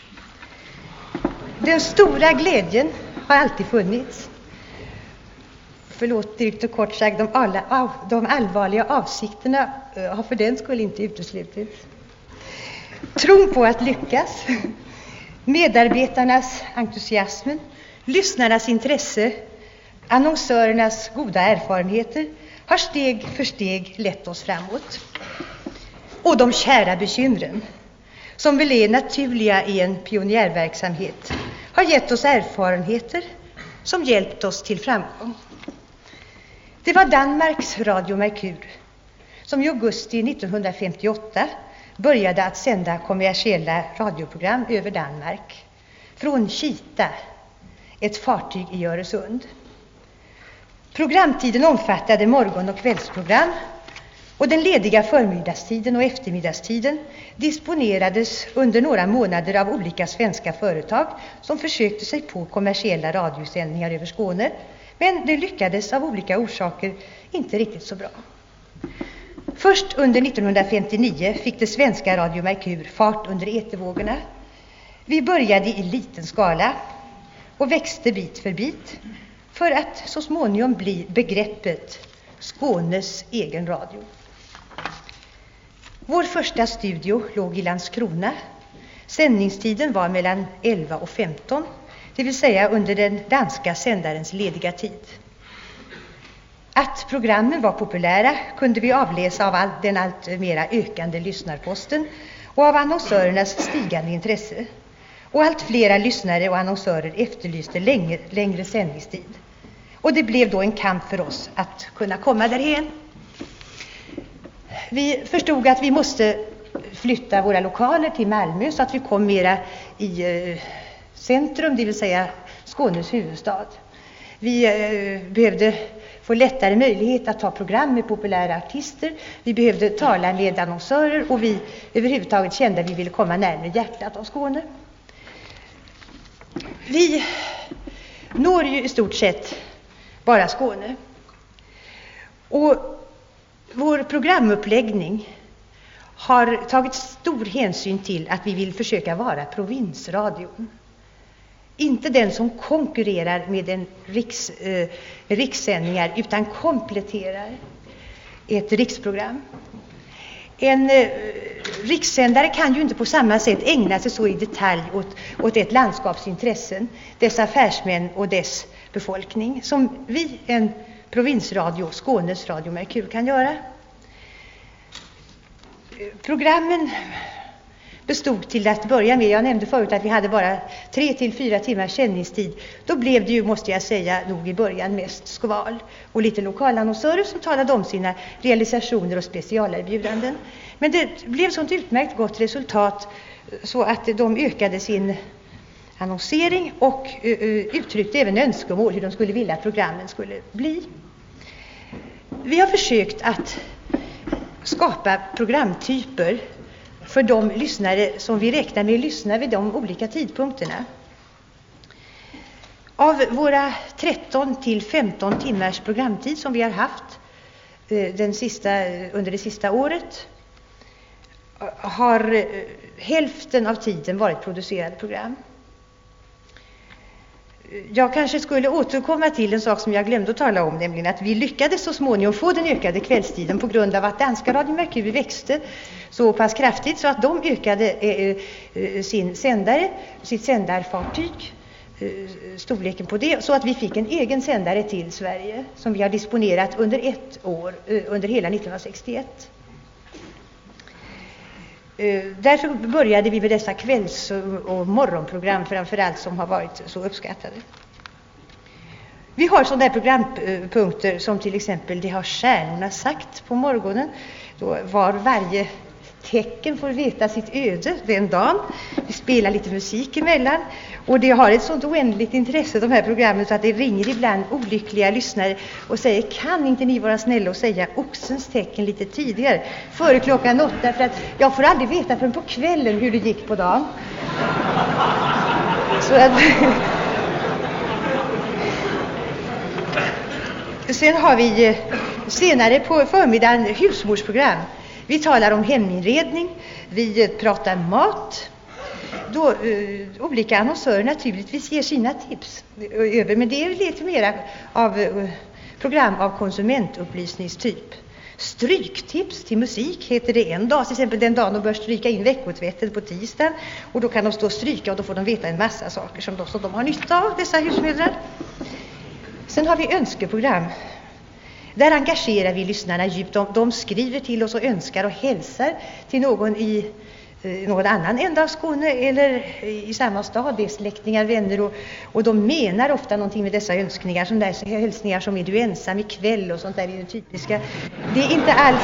Den stora glädjen har alltid funnits. Förlåt, drygt och kort sagt, de, alla, de allvarliga avsikterna har för den skull inte uteslutits. Tron på att lyckas, medarbetarnas entusiasmen, lyssnarnas intresse, annonsörernas goda erfarenheter har steg för steg lett oss framåt. Och de kära bekymren, som väl är naturliga i en pionjärverksamhet, har gett oss erfarenheter som hjälpt oss till framgång. Det var Danmarks Radio Merkur som i augusti nittonhundrafemtioåtta började att sända kommersiella radioprogram över Danmark från Kita, ett fartyg i Öresund. Programtiden omfattade morgon- och kvällsprogram, och den lediga förmiddagstiden och eftermiddagstiden disponerades under några månader av olika svenska företag som försökte sig på kommersiella radiosändningar över Skåne, men det lyckades av olika orsaker inte riktigt så bra. Först under nittonhundrafemtionio fick det svenska Radio Merkur fart under etervågorna. Vi började i liten skala och växte bit för bit för att så småningom bli begreppet Skånes egen radio. Vår första studio låg i Landskrona. Sändningstiden var mellan elva och femton, det vill säga under den danska sändarens lediga tid. Att programmen var populära kunde vi avläsa av all, den allt mera ökande lyssnarposten och av annonsörernas stigande intresse. Och allt flera lyssnare och annonsörer efterlyste längre, längre sändningstid. Och det blev då en kamp för oss att kunna komma därhen. Vi förstod att vi måste flytta våra lokaler till Malmö så att vi kom mera i eh, centrum, det vill säga Skånes huvudstad. Vi eh, behövde få lättare möjlighet att ta program med populära artister. Vi behövde tala med annonsörer och vi överhuvudtaget kände att vi ville komma närmare hjärtat av Skåne. Vi når ju i stort sett bara Skåne. Och vår programuppläggning har tagit stor hänsyn till att vi vill försöka vara provinsradion. Inte den som konkurrerar med en riks, eh, rikssändningar utan kompletterar ett riksprogram. En eh, rikssändare kan ju inte på samma sätt ägna sig så i detalj åt, åt ett landskapsintressen, dess affärsmän och dess befolkning, som vi, en provinsradio, Skånes Radio Merkur, kan göra. Programmen bestod till att börja med, jag nämnde förut att vi hade bara tre till fyra timmars sändningstid. Då blev det ju, måste jag säga, nog i början mest skval och lite lokalannonsörer som talade om sina realisationer och specialerbjudanden. Men det blev sånt utmärkt gott resultat så att de ökade sin annonsering och uh, uttryckte även önskemål hur de skulle vilja att programmen skulle bli. Vi har försökt att skapa programtyper för de lyssnare som vi räknar med lyssnar vid de olika tidpunkterna. Av våra tretton till femton timmars programtid som vi har haft eh, den sista, under det sista året har eh, hälften av tiden varit producerade program. Jag kanske skulle återkomma till en sak som jag glömde att tala om, nämligen att vi lyckades så småningom få den ökade kvällstiden på grund av att danska Radio Merkur växte så pass kraftigt så att de ökade eh, eh, sin sändare, sitt sändarfartyg, eh, storleken på det, så att vi fick en egen sändare till Sverige som vi har disponerat under ett år, eh, under hela nittonhundrasextioett. Därför började vi med dessa kvälls- och morgonprogram framförallt som har varit så uppskattade. Vi har sådana programpunkter som till exempel det har stjärnorna sagt på morgonen. Då var varje tecken får veta sitt öde den dagen. Vi spelar lite musik emellan och det har ett sånt oändligt intresse de här programmen så att det ringer ibland olyckliga lyssnare och säger: kan inte ni vara snälla och säga oxens tecken lite tidigare, före klockan åtta, för att jag får aldrig veta förrän på kvällen hur det gick på dagen. Så att sen har vi senare på förmiddagen husmorsprogram. Vi talar om heminredning, vi pratar mat, då eh, olika annonsörer naturligtvis ger sina tips över, men det är lite mera av eh, program av konsumentupplysningstyp. Stryktips till musik heter det en dag, till exempel den dagen de bör stryka in veckotvätten på tisdagen, och då kan de stå och stryka och då får de veta en massa saker som de, som de har nytta av, dessa husmödrar. Sen har vi önskeprogram. Där engagerar vi lyssnarna djupt. De, de skriver till oss och önskar och hälsar till någon i eh, någon annan ända av Skåne eller i samma stad. Det är släktingar, vänner och, och de menar ofta någonting med dessa önskningar. Som där hälsningar som är du ensam ikväll och sånt där är det typiska. Det är inte alls...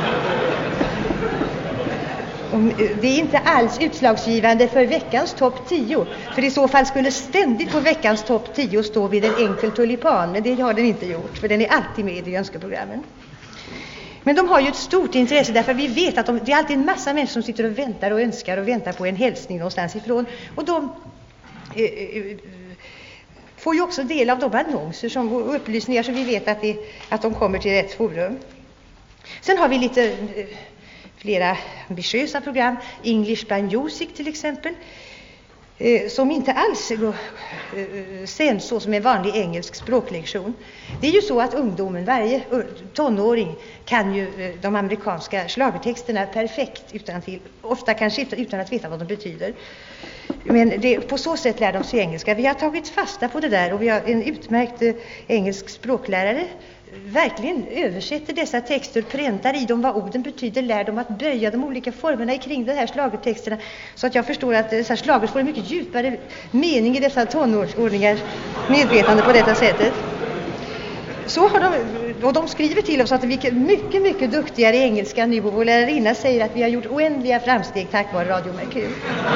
Det är inte alls utslagsgivande för veckans topp tio. För i så fall skulle ständigt på veckans topp tio stå vid en enkel tulipan. Men det har den inte gjort, för den är alltid med i önskeprogrammen. Men de har ju ett stort intresse, därför vi vet att de, det är alltid en massa människor som sitter och väntar och önskar och väntar på en hälsning någonstans ifrån. Och de eh, eh, får ju också del av de annonser som, och upplysningar, så vi vet att, det, att de kommer till rätt forum. Sen har vi lite... Eh, flera ambitiösa program, English by Music till exempel, eh, som inte alls eh, sänds så som en vanlig engelsk språklektion. Det är ju så att ungdomen, varje tonåring, kan ju eh, de amerikanska schlagertexterna perfekt utan till, ofta kanske utan att veta vad de betyder. Men det, på så sätt lär de sig engelska. Vi har tagit fasta på det där och vi har en utmärkt eh, engelsk språklärare verkligen översätter dessa texter, präntar i dem vad orden betyder, lär dem att böja de olika formerna kring de här schlagertexterna, så att jag förstår att dessa schlager får en mycket djupare mening i dessa tonårsordningars medvetande på detta sättet. Så har de, och de skriver till oss att vi är mycket, mycket duktigare i engelska nu, och vår lärarinna säger att vi har gjort oändliga framsteg tack vare Radio Merkur.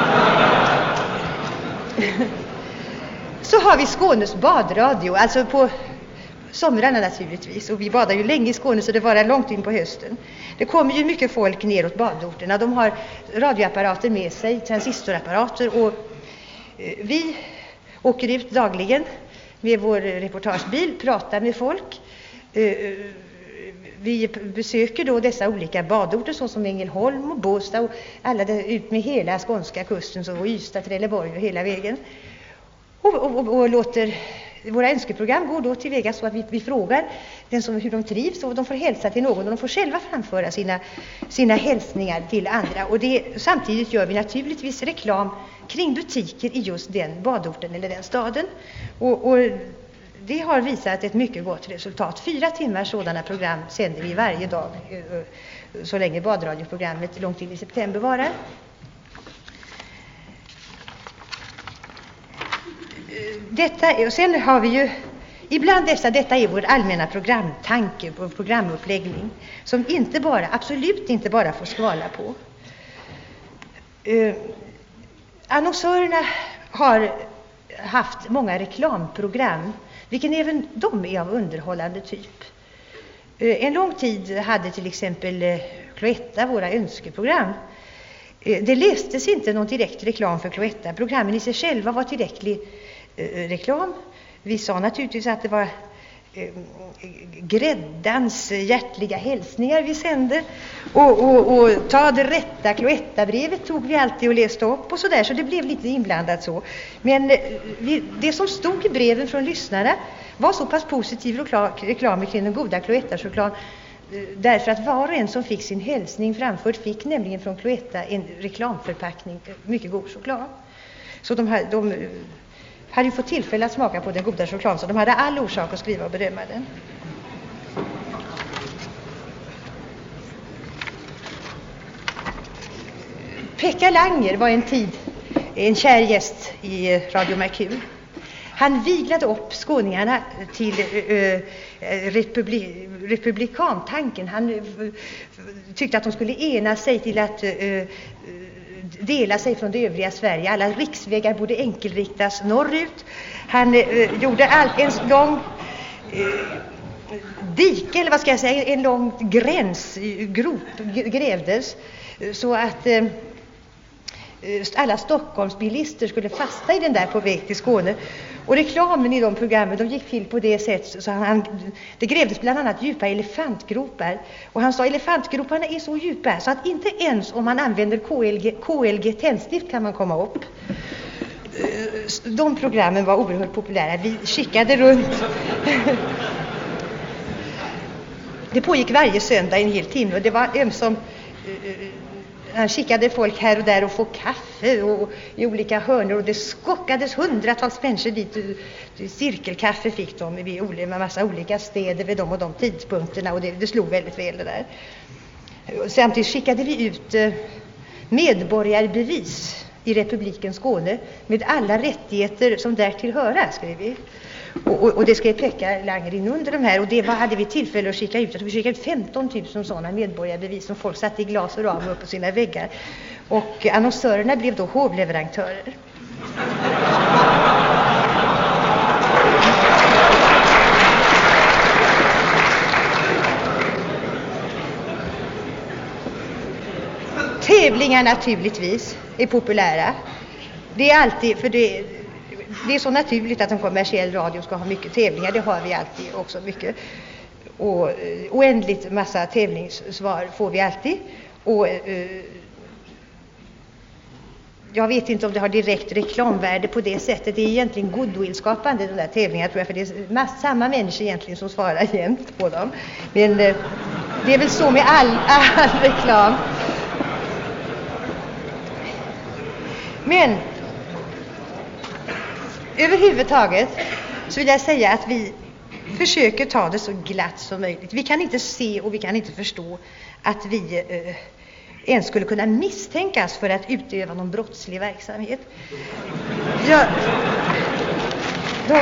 Så har vi Skånes badradio, alltså på somrarna naturligtvis, och vi badar ju länge i Skåne så det varar långt in på hösten. Det kommer ju mycket folk neråt badorterna, de har radioapparater med sig, transistorapparater, och eh, vi åker ut dagligen med vår reportagebil, pratar med folk. Eh, vi besöker då dessa olika badorter såsom Ängelholm och Båstad och alla där, ut med hela skånska kusten, så Ystad, Trelleborg och hela vägen. Och, och, och, och låter våra önskeprogram gå då tillväga så att vi, vi frågar den som, hur de trivs, och de får hälsa till någon, och de får själva framföra sina, sina hälsningar till andra. Och det, samtidigt gör vi naturligtvis reklam kring butiker i just den badorten eller den staden. Och, och det har visat ett mycket gott resultat. Fyra timmar sådana program sänder vi varje dag så länge badradioprogrammet långt in i september varar. Detta, och sen har vi ju ibland dessa, detta är vår allmänna programtanke och programuppläggning som inte bara, absolut inte bara får skvala på. Eh, annonsörerna har haft många reklamprogram, vilken även de är av underhållande typ. Eh, en lång tid hade till exempel eh, Cloetta våra önskeprogram. Eh, det lästes inte någon direkt reklam för Cloetta. Programmen i sig själva var tillräcklig reklam. Vi sa naturligtvis att det var eh, gräddans hjärtliga hälsningar vi sände, och, och, och ta det rätta Cloetta-brevet tog vi alltid och läste upp och sådär, så det blev lite inblandat så. Men eh, vi, det som stod i breven från lyssnarna var så pass positiv reklam, reklam kring den goda Cloetta-choklad, eh, därför att var och en som fick sin hälsning framförd fick nämligen från Cloetta en reklamförpackning, mycket god choklad. Så de här, de hade ju fått tillfälle att smaka på den goda chokladen, så de hade all orsak att skriva och berömma den. Pekka Langer var en tid en kär gäst i Radio Merkur. Han viglade upp skåningarna till uh, republi republikantanken. Han uh, tyckte att de skulle ena sig till att uh, dela sig från det övriga Sverige. Alla riksvägar borde enkelriktas norrut. Han uh, gjorde allt en lång uh, dike, eller vad ska jag säga, en lång gränsgrop grävdes så att uh, alla Stockholmsbilister skulle fasta i den där på väg till Skåne. Och reklamen i de programmen, de gick till på det sätt så han, det grävdes bland annat djupa elefantgropar. Och han sa elefantgroparna är så djupa så att inte ens om man använder K L G, K L G tändstift kan man komma upp. De programmen var oerhört populära. Vi skickade runt. Det pågick varje söndag en hel timme, och det var ömsom han skickade folk här och där och få kaffe och i olika hörnor, och det skockades hundratals människor dit. Cirkelkaffe fick de vid en massa olika städer vid de och de tidpunkterna, och det, det slog väldigt väl det där. Samtidigt skickade vi ut medborgarbevis i republiken Skåne med alla rättigheter som därtill höra, skrev vi. Och, och, och det skrev Pekka Langer in under de här, och det var, hade vi tillfälle att skicka ut. Vi skickade ut femton tusen sådana medborgarbevis som folk satte i glas och ram upp på sina väggar. Och annonsörerna blev då hovleverantörer. Tävlingar naturligtvis är populära. Det är alltid, för det Det är så naturligt att en kommersiell radio ska ha mycket tävlingar. Det har vi alltid också mycket. Och oändligt massa tävlingssvar får vi alltid. Och eh, jag vet inte om det har direkt reklamvärde på det sättet. Det är egentligen goodwill-skapande, de där tävlingarna, tror jag. För det är mass, samma människor egentligen som svarar jämt på dem. Men eh, det är väl så med all, all reklam. Men överhuvudtaget så vill jag säga att vi försöker ta det så glatt som möjligt. Vi kan inte se och vi kan inte förstå att vi eh, ens skulle kunna misstänkas för att utöva någon brottslig verksamhet. Ja, de...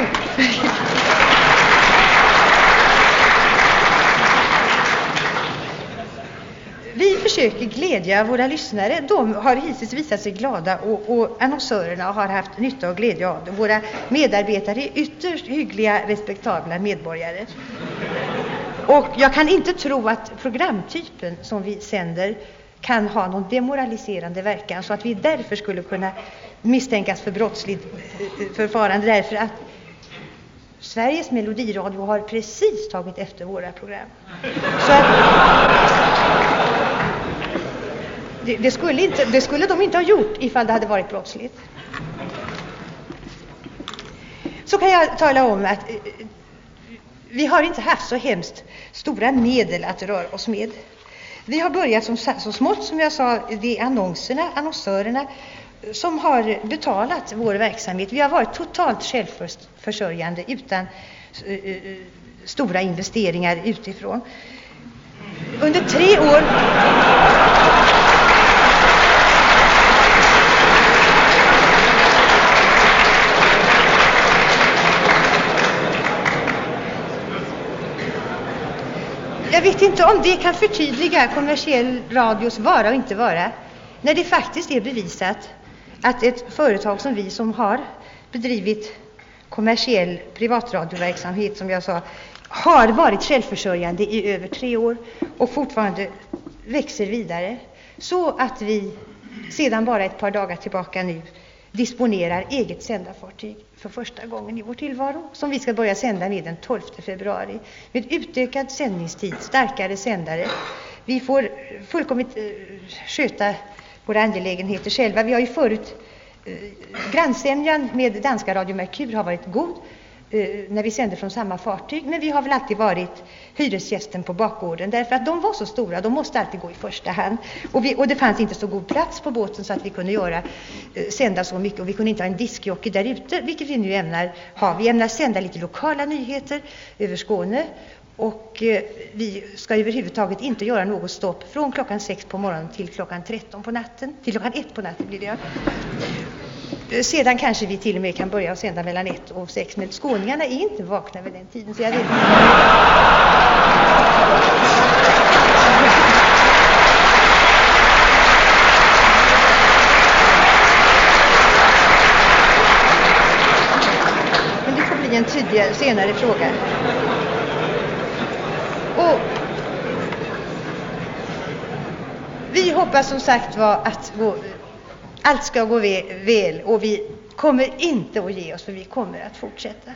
Vi försöker glädja våra lyssnare. De har hittills visat sig glada och, och annonsörerna har haft nytta och glädje av det. Våra medarbetare är ytterst hyggliga, respektabla medborgare. Och jag kan inte tro att programtypen som vi sänder kan ha någon demoraliserande verkan så att vi därför skulle kunna misstänkas för brottsligt förfarande, därför att Sveriges Melodiradio har precis tagit efter våra program. Så att det, det, skulle inte, det skulle de inte ha gjort ifall det hade varit brottsligt. Så kan jag tala om att vi har inte haft så hemskt stora medel att röra oss med. Vi har börjat som, så smått, som jag sa, det är annonserna, annonsörerna som har betalat vår verksamhet. Vi har varit totalt självförsörjande utan uh, stora investeringar utifrån. Under tre år... Jag vet inte om det kan förtydliga kommersiell radios vara och inte vara, när det faktiskt är bevisat att ett företag som vi, som har bedrivit kommersiell privatradioverksamhet, som jag sa, har varit självförsörjande i över tre år och fortfarande växer vidare, så att vi sedan bara ett par dagar tillbaka nu disponerar eget sändarfartyg för första gången i vår tillvaro, som vi ska börja sända med den tolfte februari med utökad sändningstid, starkare sändare. Vi får fullkomligt uh, sköta våra angelägenheter själva. Vi har ju förut uh, grannsämjan med danska Radio Merkur har varit god uh, när vi sände från samma fartyg, men vi har väl alltid varit hyresgästen på bakgården, därför att de var så stora, de måste alltid gå i första hand, och, vi, och det fanns inte så god plats på båten så att vi kunde göra uh, sända så mycket, och vi kunde inte ha en diskjockey där ute, vilket vi nu ämnar ha. Vi ämnar sända lite lokala nyheter över Skåne, och eh, vi ska överhuvudtaget inte göra något stopp från klockan sex på morgonen till klockan tretton på natten, till klockan ett på natten blir det. Eh, sedan kanske vi till och med kan börja sända mellan ett och sex, men skåningarna är inte vakna vid den tiden, så jag vet inte. Men det får bli en tidigare, senare fråga. Och vi hoppas som sagt var att gå, allt ska gå väl, och vi kommer inte att ge oss, för vi kommer att fortsätta.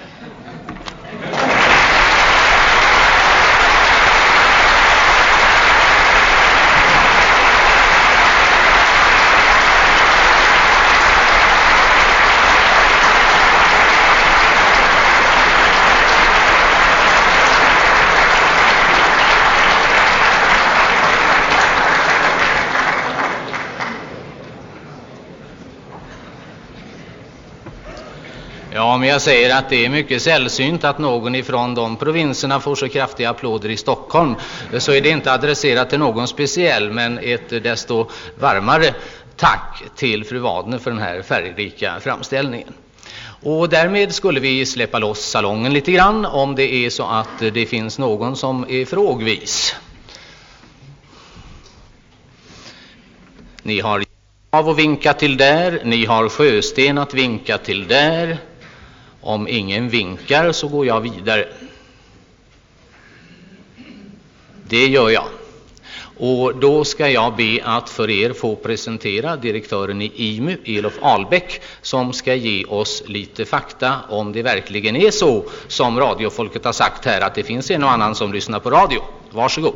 Ja, men jag säger att det är mycket sällsynt att någon ifrån de provinserna får så kraftiga applåder i Stockholm. Så är det inte adresserat till någon speciell, men ett desto varmare tack till fru Wadner för den här färgrika framställningen. Och därmed skulle vi släppa loss salongen lite grann, om det är så att det finns någon som är frågvis. Ni har av att vinka till där, ni har Sjösten att vinka till där. Om ingen vinkar så går jag vidare. Det gör jag. Och då ska jag be att för er få presentera direktören i I M U, Elof Ahlbäck, som ska ge oss lite fakta om det verkligen är så som radiofolket har sagt här, att det finns en och annan som lyssnar på radio. Varsågod.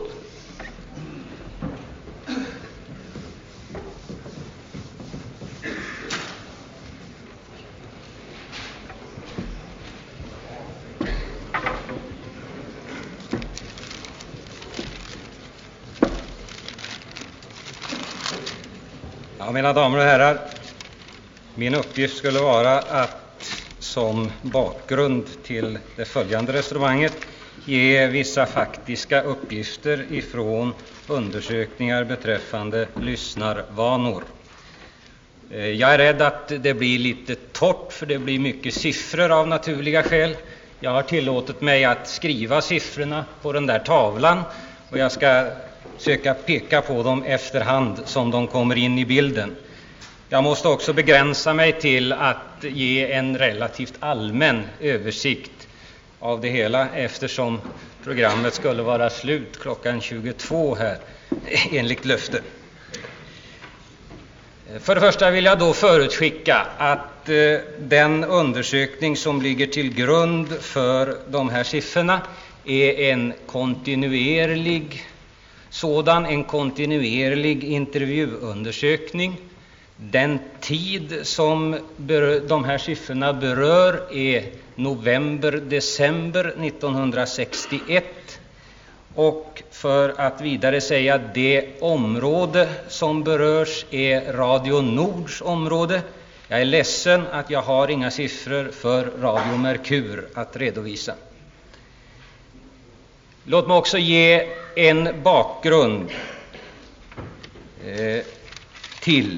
Ja, mina damer och herrar, min uppgift skulle vara att som bakgrund till det följande resonemanget ge vissa faktiska uppgifter ifrån undersökningar beträffande lyssnarvanor. Jag är rädd att det blir lite torrt, för det blir mycket siffror av naturliga skäl. Jag har tillåtit mig att skriva siffrorna på den där tavlan, och jag ska söka peka på dem efterhand som de kommer in i bilden. Jag måste också begränsa mig till att ge en relativt allmän översikt av det hela, eftersom programmet skulle vara slut klockan tjugotvå här enligt löfte. För det första vill jag då förutskicka att eh, den undersökning som ligger till grund för de här siffrorna är en kontinuerlig sådan, en kontinuerlig intervjuundersökning. Den tid som de här siffrorna berör är november-december nittonhundrasextioett, och för att vidare säga det område som berörs är Radio Nords område. Jag är ledsen att jag har inga siffror för Radio Merkur att redovisa. Låt mig också ge en bakgrund eh, till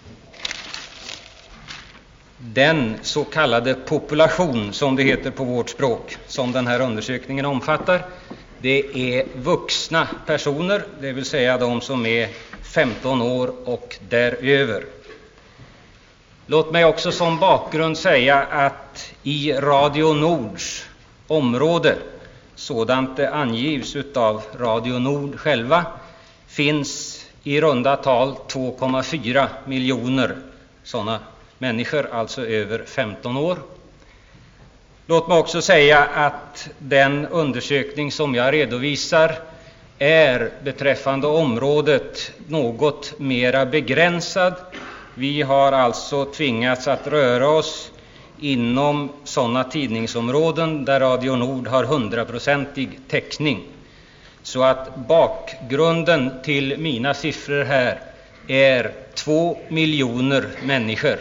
den så kallade population, som det heter på vårt språk, som den här undersökningen omfattar. Det är vuxna personer, det vill säga de som är femton år och däröver. Låt mig också som bakgrund säga att i Radio Nords område, sådant det angivs av Radio Nord själva, finns i runda tal två komma fyra miljoner sådana människor, alltså över femton år. Låt mig också säga att den undersökning som jag redovisar är beträffande området något mera begränsad. Vi har alltså tvingats att röra oss inom sådana tidningsområden där Radio Nord har hundraprocentig täckning. Så att bakgrunden till mina siffror här är två miljoner människor.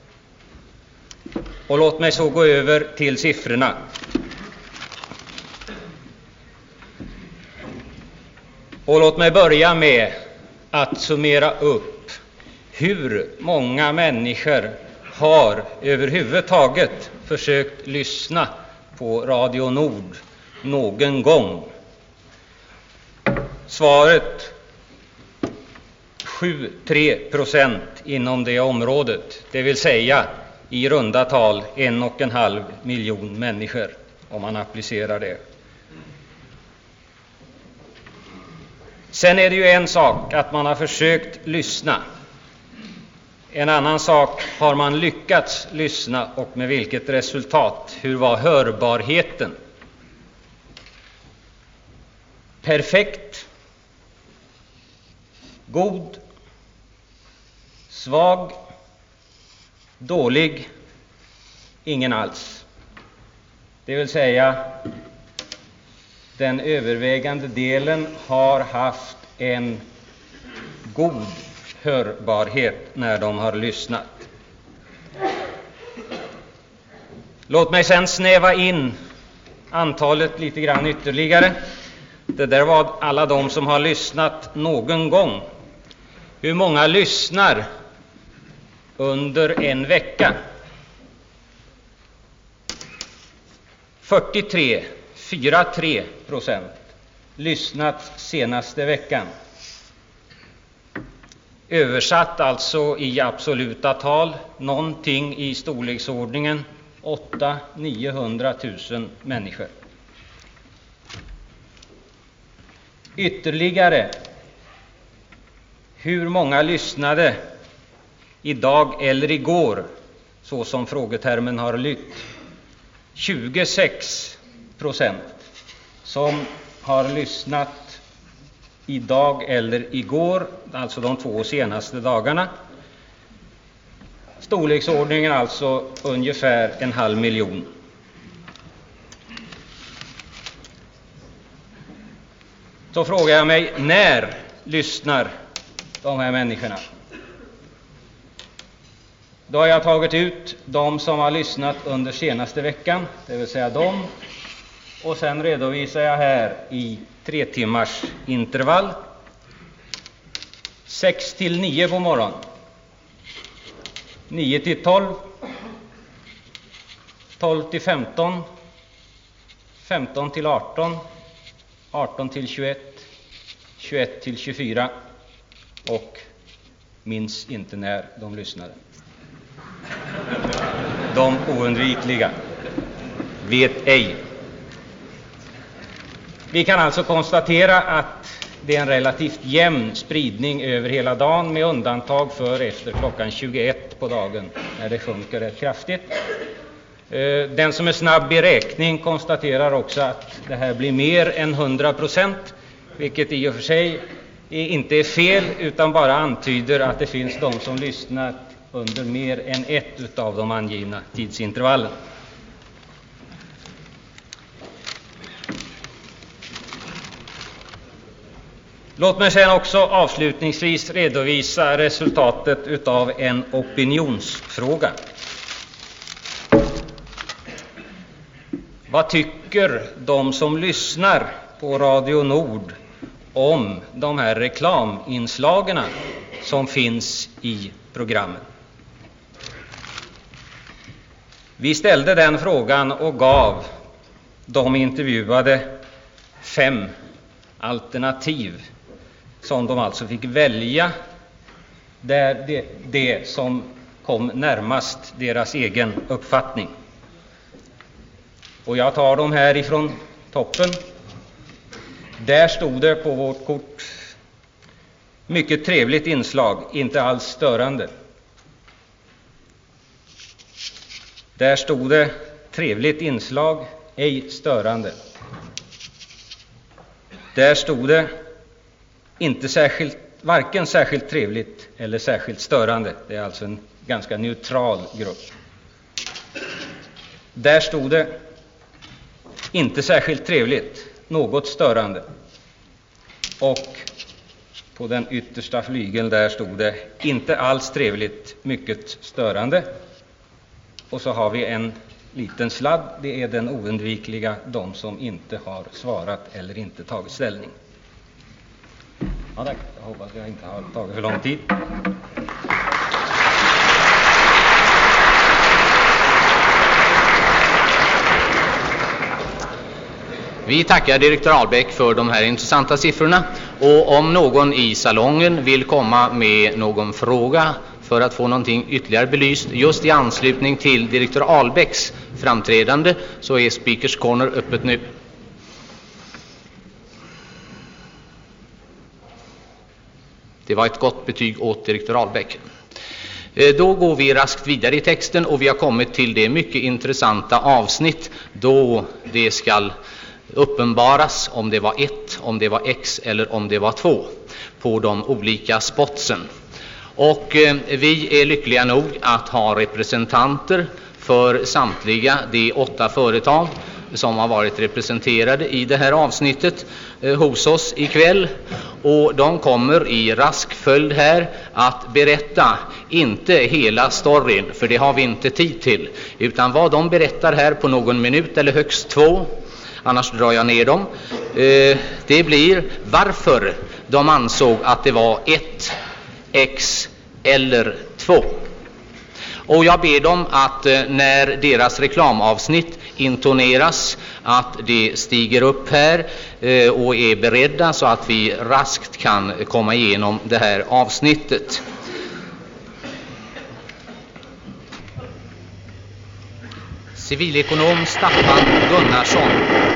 Och låt mig så gå över till siffrorna. Och låt mig börja med att summera upp hur många människor har överhuvudtaget försökt lyssna på Radio Nord någon gång. Svaret: sju komma tre procent inom det området, det vill säga i runda tal en och en halv miljon människor, om man applicerar det. Sen är det ju en sak att man har försökt lyssna. En annan sak har man lyckats lyssna, och med vilket resultat. Hur var hörbarheten? Perfekt, god, svag, dålig, ingen alls. Det vill säga, den övervägande delen har haft en god hörbarhet när de har lyssnat. Låt mig sedan snäva in antalet lite grann ytterligare. Det där var alla de som har lyssnat någon gång. Hur många lyssnar under en vecka? fyrtiotre komma tre procent lyssnat senaste veckan. Översatt alltså i absoluta tal, någonting i storleksordningen åtta till niohundratusen människor. Ytterligare, hur många lyssnade idag eller igår, så som frågetermen har lytt? tjugosex procent som har lyssnat idag eller igår, alltså de två senaste dagarna. Storleksordningen alltså ungefär en halv miljon. Så frågar jag mig, när lyssnar de här människorna? Då har jag tagit ut de som har lyssnat under senaste veckan, det vill säga dem. Och sen redovisar jag här i tre timmars intervall. sex till nio på morgon. nio till tolv. tolv till femton. femton till arton. arton till tjugoett. tjugoett till tjugofyra. Och minns inte när de lyssnade. De oundvikliga. Vet ej. Vi kan alltså konstatera att det är en relativt jämn spridning över hela dagen med undantag för efter klockan tjugoett på dagen när det sjunker rätt kraftigt. Den som är snabb i räkning konstaterar också att det här blir mer än hundra procent, vilket i och för sig inte är fel utan bara antyder att det finns de som lyssnat under mer än ett av de angivna tidsintervallen. Låt mig sedan också avslutningsvis redovisa resultatet utav en opinionsfråga. Vad tycker de som lyssnar på Radio Nord om de här reklaminslagen som finns i programmen? Vi ställde den frågan och gav de intervjuade fem alternativ som de alltså fick välja, där det, det som kom närmast deras egen uppfattning. Och jag tar dem här ifrån toppen. Där stod det på vårt kort: mycket trevligt inslag, inte alls störande. Där stod det trevligt inslag, ej störande. Där stod det inte särskilt, varken särskilt trevligt eller särskilt störande. Det är alltså en ganska neutral grupp. Där stod det inte särskilt trevligt, något störande. Och på den yttersta flygeln där stod det inte alls trevligt, mycket störande. Och så har vi en liten sladd, det är den oundvikliga, de som inte har svarat eller inte tagit ställning. Ja, tack. Jag hoppas jag inte har tagit för lång tid. Vi tackar direktör Ahlbäck för de här intressanta siffrorna, och om någon i salongen vill komma med någon fråga för att få någonting ytterligare belyst just i anslutning till direktör Ahlbäcks framträdande, så är Speakers Corner öppet nu. Det var ett gott betyg åt direktör Ahlbäck. Då går vi raskt vidare i texten, och vi har kommit till det mycket intressanta avsnitt då det skall uppenbaras om det var ett, om det var X eller om det var två på de olika spotsen. Och eh, vi är lyckliga nog att ha representanter för samtliga de åtta företag som har varit representerade i det här avsnittet eh, hos oss ikväll. Och de kommer i rask följd här att berätta inte hela storyn, för det har vi inte tid till, utan vad de berättar här på någon minut eller högst två, annars drar jag ner dem. Eh, det blir varför de ansåg att det var ett X eller två. Och jag ber dem att eh, när deras reklamavsnitt intoneras, att de stiger upp här eh, och är beredda så att vi raskt kan komma igenom det här avsnittet. Civilekonom Staffan Gunnarsson.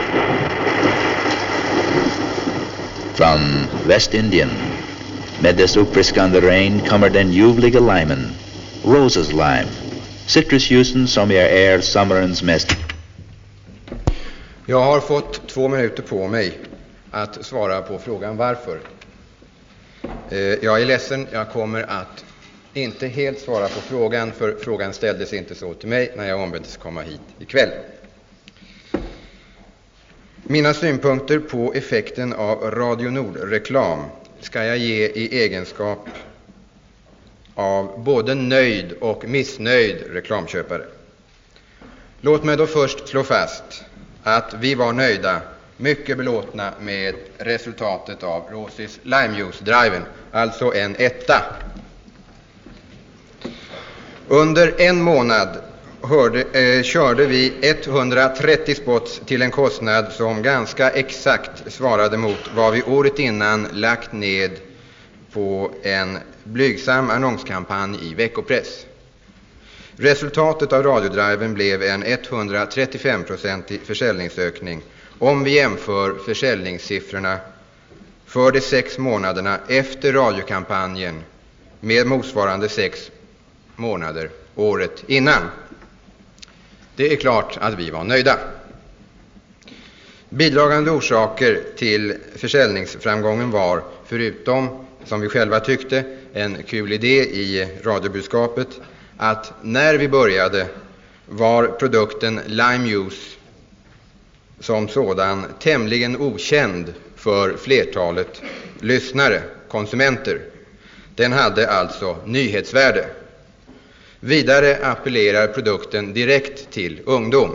Från Västindien, med dess uppfriskande regn, kommer den ljuvliga limen, Roses lime, citrusjuicen som är, är sommarens mest. Jag har fått två minuter på mig att svara på frågan varför. Eh, jag är ledsen, jag kommer att inte helt svara på frågan, för frågan ställdes inte så till mig när jag ombeddes komma hit ikväll. Mina synpunkter på effekten av Radio Nord-reklam ska jag ge i egenskap av både nöjd och missnöjd reklamköpare. Låt mig då först slå fast att vi var nöjda, mycket belåtna med resultatet av Rosis Limejuice-driven, alltså en etta. Under en månad hörde, eh, körde vi etthundratrettio spots till en kostnad som ganska exakt svarade mot vad vi året innan lagt ned på en blygsam annonskampanj i veckopress. Resultatet av radiodriven blev en etthundratrettiofem-procentig försäljningsökning om vi jämför försäljningssiffrorna för de sex månaderna efter radiokampanjen med motsvarande sex månader året innan. Det är klart att vi var nöjda. Bidragande orsaker till försäljningsframgången var, förutom, som vi själva tyckte, en kul idé i radiobudskapet, att när vi började var produkten Limejuice som sådan tämligen okänd för flertalet lyssnare, konsumenter. Den hade alltså nyhetsvärde. Vidare appellerar produkten direkt till ungdom.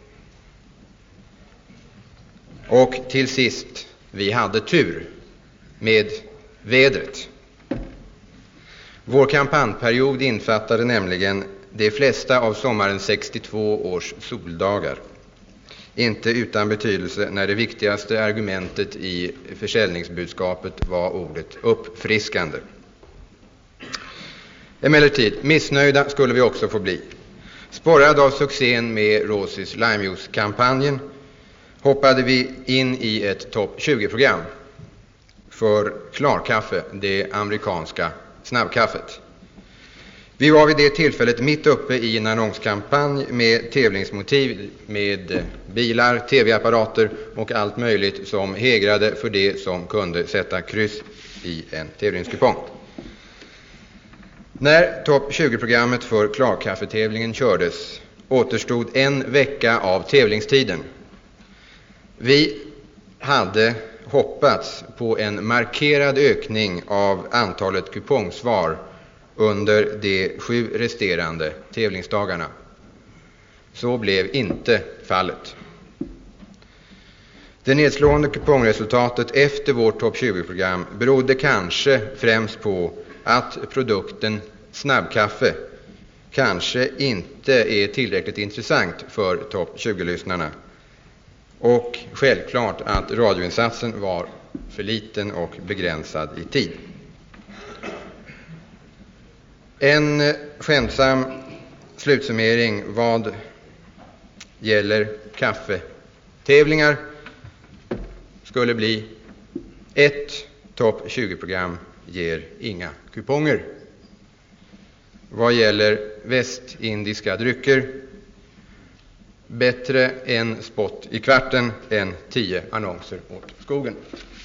Och till sist, vi hade tur med vädret. Vår kampanjperiod infattade nämligen de flesta av sommarens sextiotvå års soldagar. Inte utan betydelse när det viktigaste argumentet i försäljningsbudskapet var ordet uppfriskande. Emellertid, missnöjda skulle vi också få bli. Sporrad av succén med Rosis Limejuice-kampanjen hoppade vi in i ett topp tjugo-program för klarkaffe, det amerikanska snabbkaffet. Vi var vid det tillfället mitt uppe i en annonskampanj med tävlingsmotiv med bilar, tv-apparater och allt möjligt som hägrade för det som kunde sätta kryss i en tävlingskupong. När topp tjugo-programmet för klarkaffetävlingen kördes återstod en vecka av tävlingstiden. Vi hade hoppats på en markerad ökning av antalet kupongsvar under de sju resterande tävlingsdagarna. Så blev inte fallet. Det nedslående kupongresultatet efter vårt topp tjugo-program berodde kanske främst på att produkten snabbkaffe kanske inte är tillräckligt intressant för topp tjugo-lyssnarna. Och självklart att radioinsatsen var för liten och begränsad i tid. En skämtsam slutsummering vad gäller kaffetävlingar skulle bli: ett topp tjugo-program ger inga kuponger. Vad gäller västindiska drycker: bättre en spot i kvarten än tio annonser åt skogen.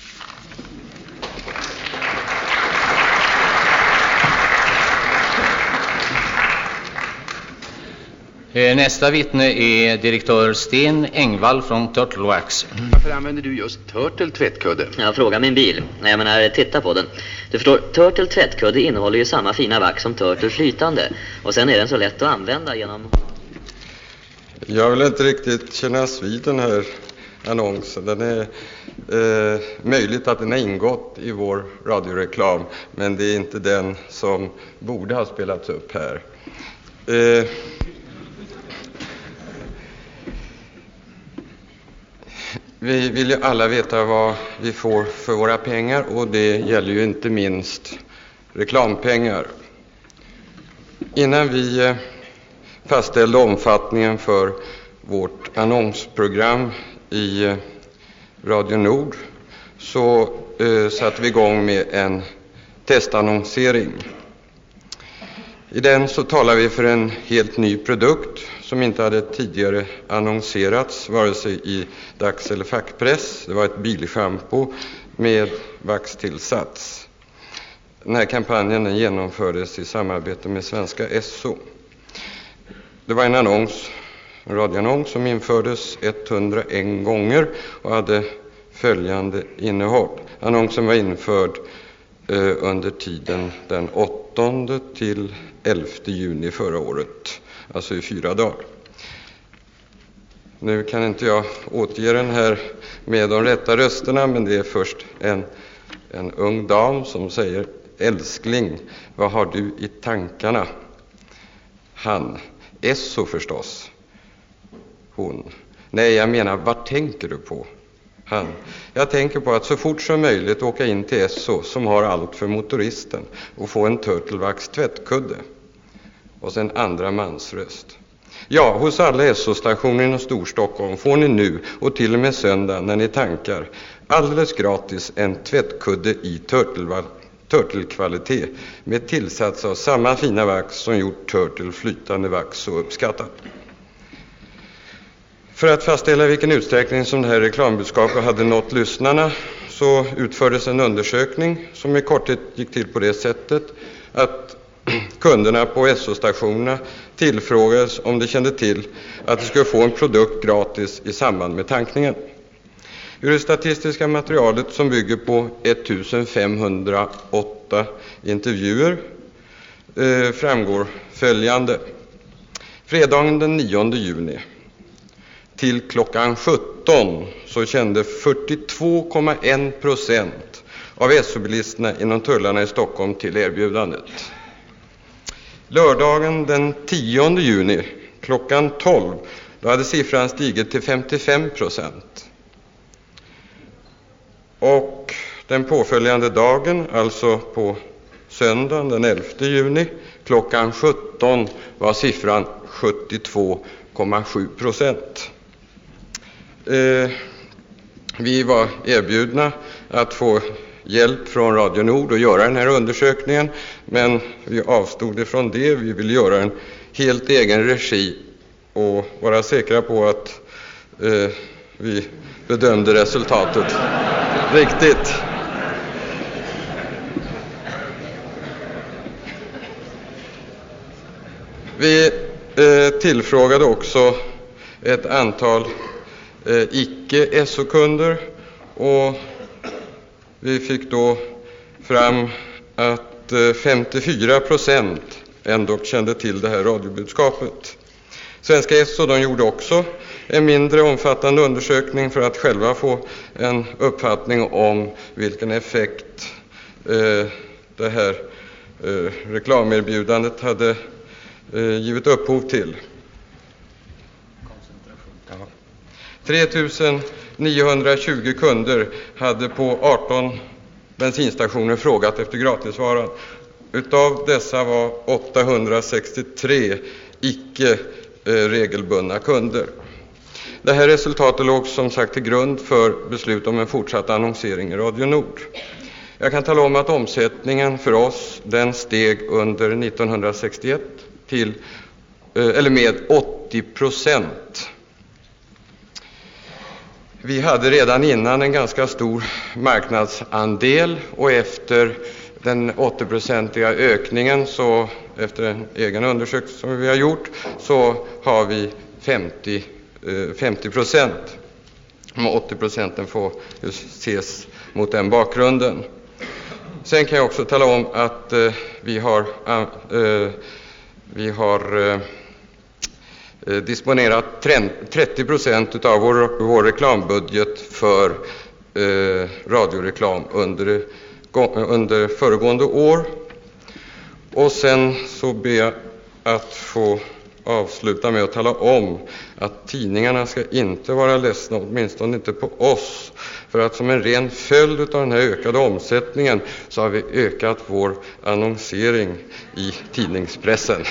Nästa vittne är direktör Sten Engvall från Turtle Wax. Varför använder du just Turtle tvättkudde? Jag frågar min bil. Nej, jag menar, titta på den. Du förstår, Turtle tvättkudde innehåller ju samma fina vax som Turtle flytande. Och sen är den så lätt att använda genom... Jag vill inte riktigt kännas vid den här annonsen. Den är eh, möjligt att den har ingått i vår radioreklam, men det är inte den som borde ha spelats upp här. Eh, vi vill ju alla veta vad vi får för våra pengar, och det gäller ju inte minst reklampengar. Innan vi eh, fastställde omfattningen för vårt annonsprogram i eh, Radio Nord så eh, satte vi igång med en testannonsering. I den så talar vi för en helt ny produkt som inte hade tidigare annonserats vare sig i dags- eller fackpress. Det var ett bilschampo med vaxtillsats. Den här kampanjen den genomfördes i samarbete med svenska S O. Det var en annons, en radioannons som infördes etthundraen gånger och hade följande innehåll. Annonsen var införd eh, under tiden den åttonde till elfte juni förra året, alltså i fyra dagar. Nu kan inte jag återge den här med de rätta rösterna, men det är först en, en ung dam som säger: älskling, vad har du i tankarna? Han: Esso förstås. Hon: nej, jag menar, vad tänker du på? Han: jag tänker på att så fort som möjligt åka in till Esso, som har allt för motoristen, och få en Turtlevax tvättkudde. Och sen andra mansröst: ja, hos alla Esso-stationer inom Storstockholm får ni nu och till och med söndag när ni tankar alldeles gratis en tvättkudde i Turtle Turtle-kvalitet med tillsats av samma fina vax som gjort Turtle flytande vax så uppskattat. För att fastställa vilken utsträckning som det här reklambudskapet hade nått lyssnarna så utfördes en undersökning som i korthet gick till på det sättet att kunderna på Esso-stationerna tillfrågades om de kände till att de skulle få en produkt gratis i samband med tankningen. Ur det statistiska materialet, som bygger på femtonhundraåtta intervjuer, eh, framgår följande. Fredagen den nionde juni till klockan sjutton så kände fyrtiotvå komma en procent av Esso-bilisterna inom tullarna i Stockholm till erbjudandet. Lördagen den tionde juni klockan tolv, då hade siffran stigit till femtiofem procent. Och den påföljande dagen, alltså på söndagen den elfte juni klockan sjutton, var siffran sjuttiotvå komma sju procent. Eh, vi var erbjudna att få hjälp från Radio Nord att göra den här undersökningen, men vi avstod ifrån det. Vi ville göra en helt egen regi och vara säkra på att eh, vi bedömde resultatet riktigt. Vi eh, tillfrågade också ett antal eh, icke-S O-kunder och vi fick då fram att eh, femtiofyra procent ändå kände till det här radiobudskapet. Svenska S O, de gjorde också en mindre omfattande undersökning för att själva få en uppfattning om vilken effekt eh, det här eh, reklamerbjudandet hade eh, givit upphov till. Ja. tre tusen niohundratjugo kunder hade på arton bensinstationer frågat efter gratisvaran. Utav dessa var åttahundrasextiotre icke eh, regelbundna kunder. Det här resultatet låg som sagt till grund för beslut om en fortsatt annonsering i Radio Nord. Jag kan tala om att omsättningen för oss, den steg under nittonhundrasextioett till, eller med åttio procent. Vi hade redan innan en ganska stor marknadsandel och efter den åttio-procentiga ökningen, så efter en egen undersökning som vi har gjort, så har vi femtio procent. De åttio procenten får just ses mot den bakgrunden. Sen kan jag också tala om att eh, vi har, eh, vi har eh, disponerat trettio procent av vår, vår reklambudget för eh, radioreklam under, under föregående år. Och sen så ber jag att få avsluta med att tala om att tidningarna ska inte vara ledsna, åtminstone inte på oss, för att som en ren följd av den här ökade omsättningen så har vi ökat vår annonsering i tidningspressen.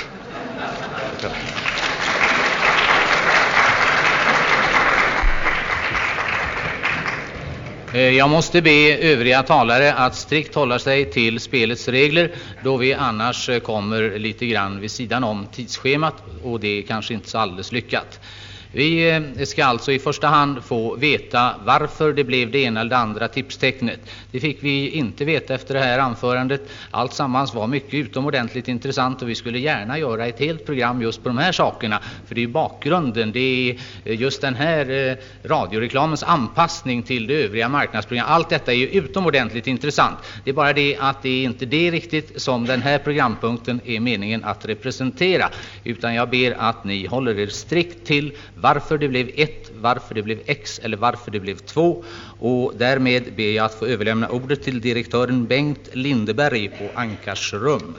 Jag måste be övriga talare att strikt hålla sig till spelets regler, då vi annars kommer lite grann vid sidan om tidsschemat, och det är kanske inte så alldeles lyckat. Vi eh, ska alltså i första hand få veta varför det blev det ena eller det andra tipstecknet. Det fick vi inte veta efter det här anförandet. Allt sammans var mycket utomordentligt intressant och vi skulle gärna göra ett helt program just på de här sakerna. För det är bakgrunden, det är just den här eh, radioreklamens anpassning till det övriga marknadsprogrammet. Allt detta är ju utomordentligt intressant. Det är bara det att det är inte det riktigt som den här programpunkten är meningen att representera. Utan jag ber att ni håller er strikt till varför det blev ett, varför det blev X eller varför det blev två. Och därmed ber jag att få överlämna ordet till direktören Bengt Lindeberg på Ankars rum.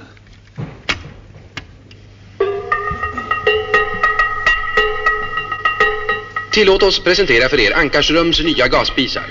Tillåt oss presentera för er Ankarsrums nya gasspisar.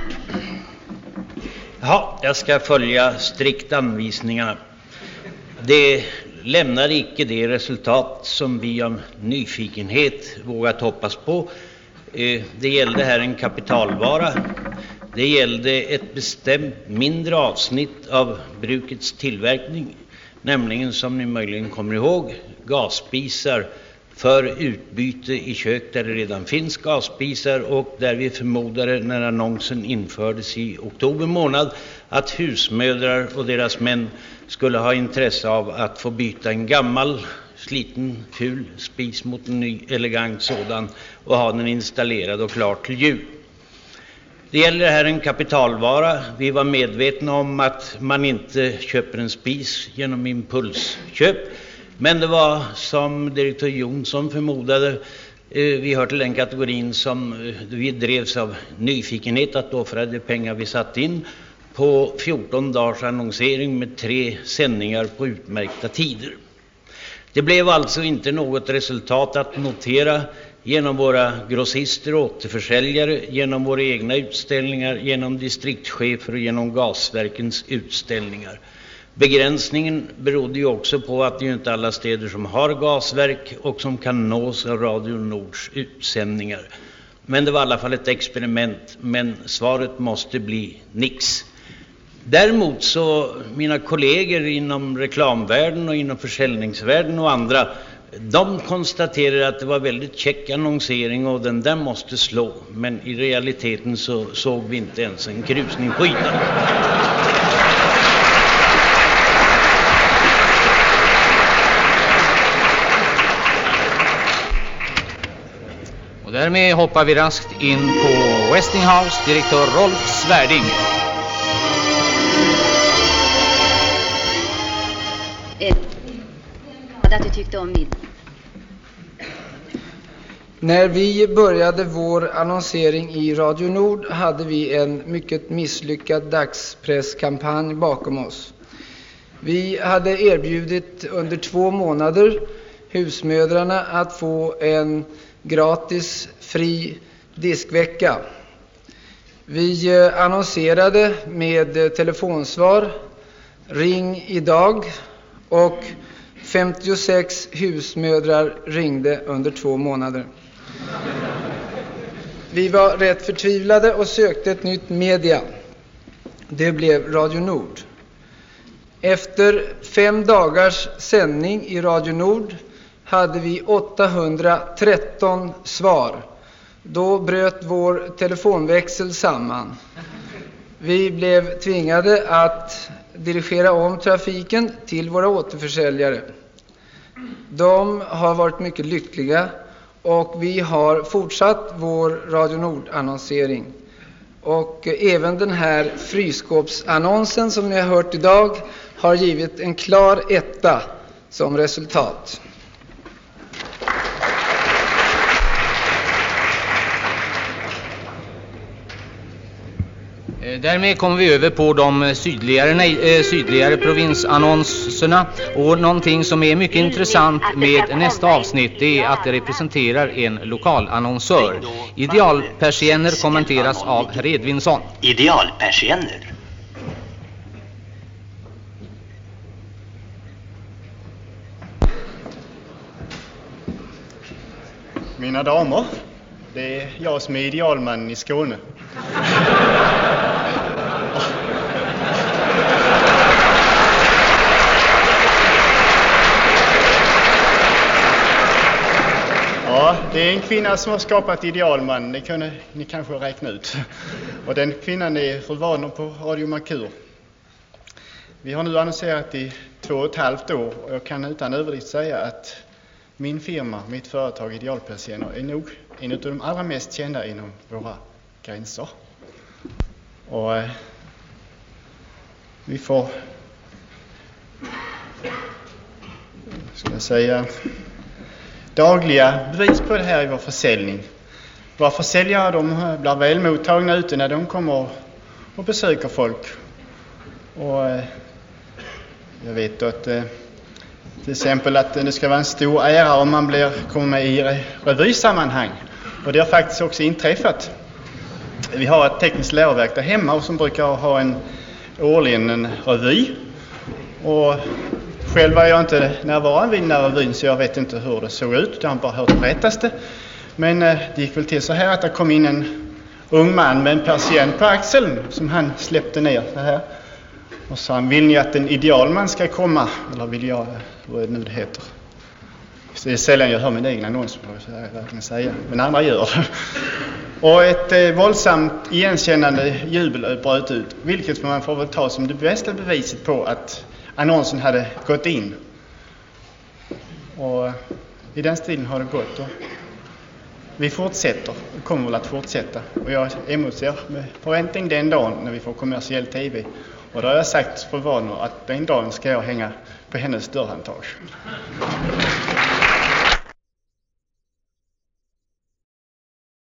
Ja, jag ska följa strikt anvisningarna. Det lämnar icke det resultat som vi av nyfikenhet vågat hoppas på. Det gällde här en kapitalvara. Det gällde ett bestämt mindre avsnitt av brukets tillverkning, nämligen som ni möjligen kommer ihåg gasspisar för utbyte i kök där det redan finns gasspisar och där vi förmodade när annonsen infördes i oktober månad att husmödrar och deras män skulle ha intresse av att få byta en gammal sliten ful spis mot en ny elegant sådan och ha den installerad och klar till jul. Det gäller här en kapitalvara. Vi var medvetna om att man inte köper en spis genom impulsköp. Men det var som direktör Jonsson förmodade, vi hör till den kategorin som vi drevs av nyfikenhet att offra de pengar vi satt in på fjorton dagars annonsering med tre sändningar på utmärkta tider. Det blev alltså inte något resultat att notera genom våra grossister och återförsäljare, genom våra egna utställningar, genom distriktschefer och genom gasverkens utställningar. Begränsningen berodde ju också på att det är inte alla städer som har gasverk och som kan nås av Radio Nords utsändningar. Men det var i alla fall ett experiment, men svaret måste bli nix. Däremot så mina kollegor inom reklamvärlden och inom försäljningsvärlden och andra, de konstaterade att det var väldigt check annonsering och den där måste slå. Men i realiteten så såg vi inte ens en krusning på ytan. Och därmed hoppar vi raskt in på Westinghouse, direktör Rolf Svärding. Att du tyckte om min. När vi började vår annonsering i Radio Nord hade vi en mycket misslyckad dagspresskampanj bakom oss. Vi hade erbjudit under två månader husmödrarna att få en gratis fri diskvecka. Vi annonserade med telefonsvar ring idag och femtiosex husmödrar ringde under två månader. Vi var rätt förtvivlade och sökte ett nytt media. Det blev Radio Nord. Efter fem dagars sändning i Radio Nord hade vi åttahundratretton svar. Då bröt vår telefonväxel samman. Vi blev tvingade att dirigera om trafiken till våra återförsäljare. De har varit mycket lyckliga och vi har fortsatt vår Radio Nord-annonsering. Och även den här fryskåpsannonsen som ni har hört idag har givit en klar etta som resultat. Därmed kommer vi över på de sydligare, nej, sydligare provinsannonserna. Och någonting som är mycket intressant med nästa avsnitt är att det representerar en lokalannonsör. Idealpersienner kommenteras av herr Edvinsson. Idealpersienner. Mina damer, det är jag som är idealmannen i Skåne. Ja, Det är en kvinna som har skapat Idealman, det kan ni kanske räkna ut. Och den kvinnan är fru Warner på Radio Merkur. Vi har nu annonserat i två och ett halvt år och jag kan utan överdrift säga att min firma, mitt företag Idealpersienner, är nog en av de allra mest kända inom våra gränser. Och eh, vi får, ska jag säga, dagliga bevis på det här i vår försäljning. Våra försäljare, de blir väl mottagna ute när de kommer och besöker folk. Och eh, jag vet att eh, till exempel att det ska vara en stor ära om man blir, kommer med i revysammanhang. Och det har faktiskt också inträffat. Vi har ett tekniskt läroverk där hemma och som brukar ha en årligen en revy. Och själv var jag inte närvarande vid den här revyn så jag vet inte hur det såg ut. Jag har bara hört berättas det. Men eh, det gick väl till så här att det kom in en ung man med en persienn på axeln som han släppte ner så här. Och sa han, vill ni att en idealman ska komma? Eller vill jag, vad är det nu det heter? Det är sällan jag hör min egen annons, så jag verkligen säga. Men andra gör det. Och ett eh, våldsamt igenkännande jubel bröt ut. Vilket man får väl ta som det bästa beviset på att annonsen hade gått in. Och i den stilen har det gått. Och vi fortsätter och kommer väl att fortsätta. Och jag emotser med förväntning den dagen när vi får kommersiell tv. Och då har jag sagt för Warner att den dagen ska jag hänga på hennes dörrhandtag.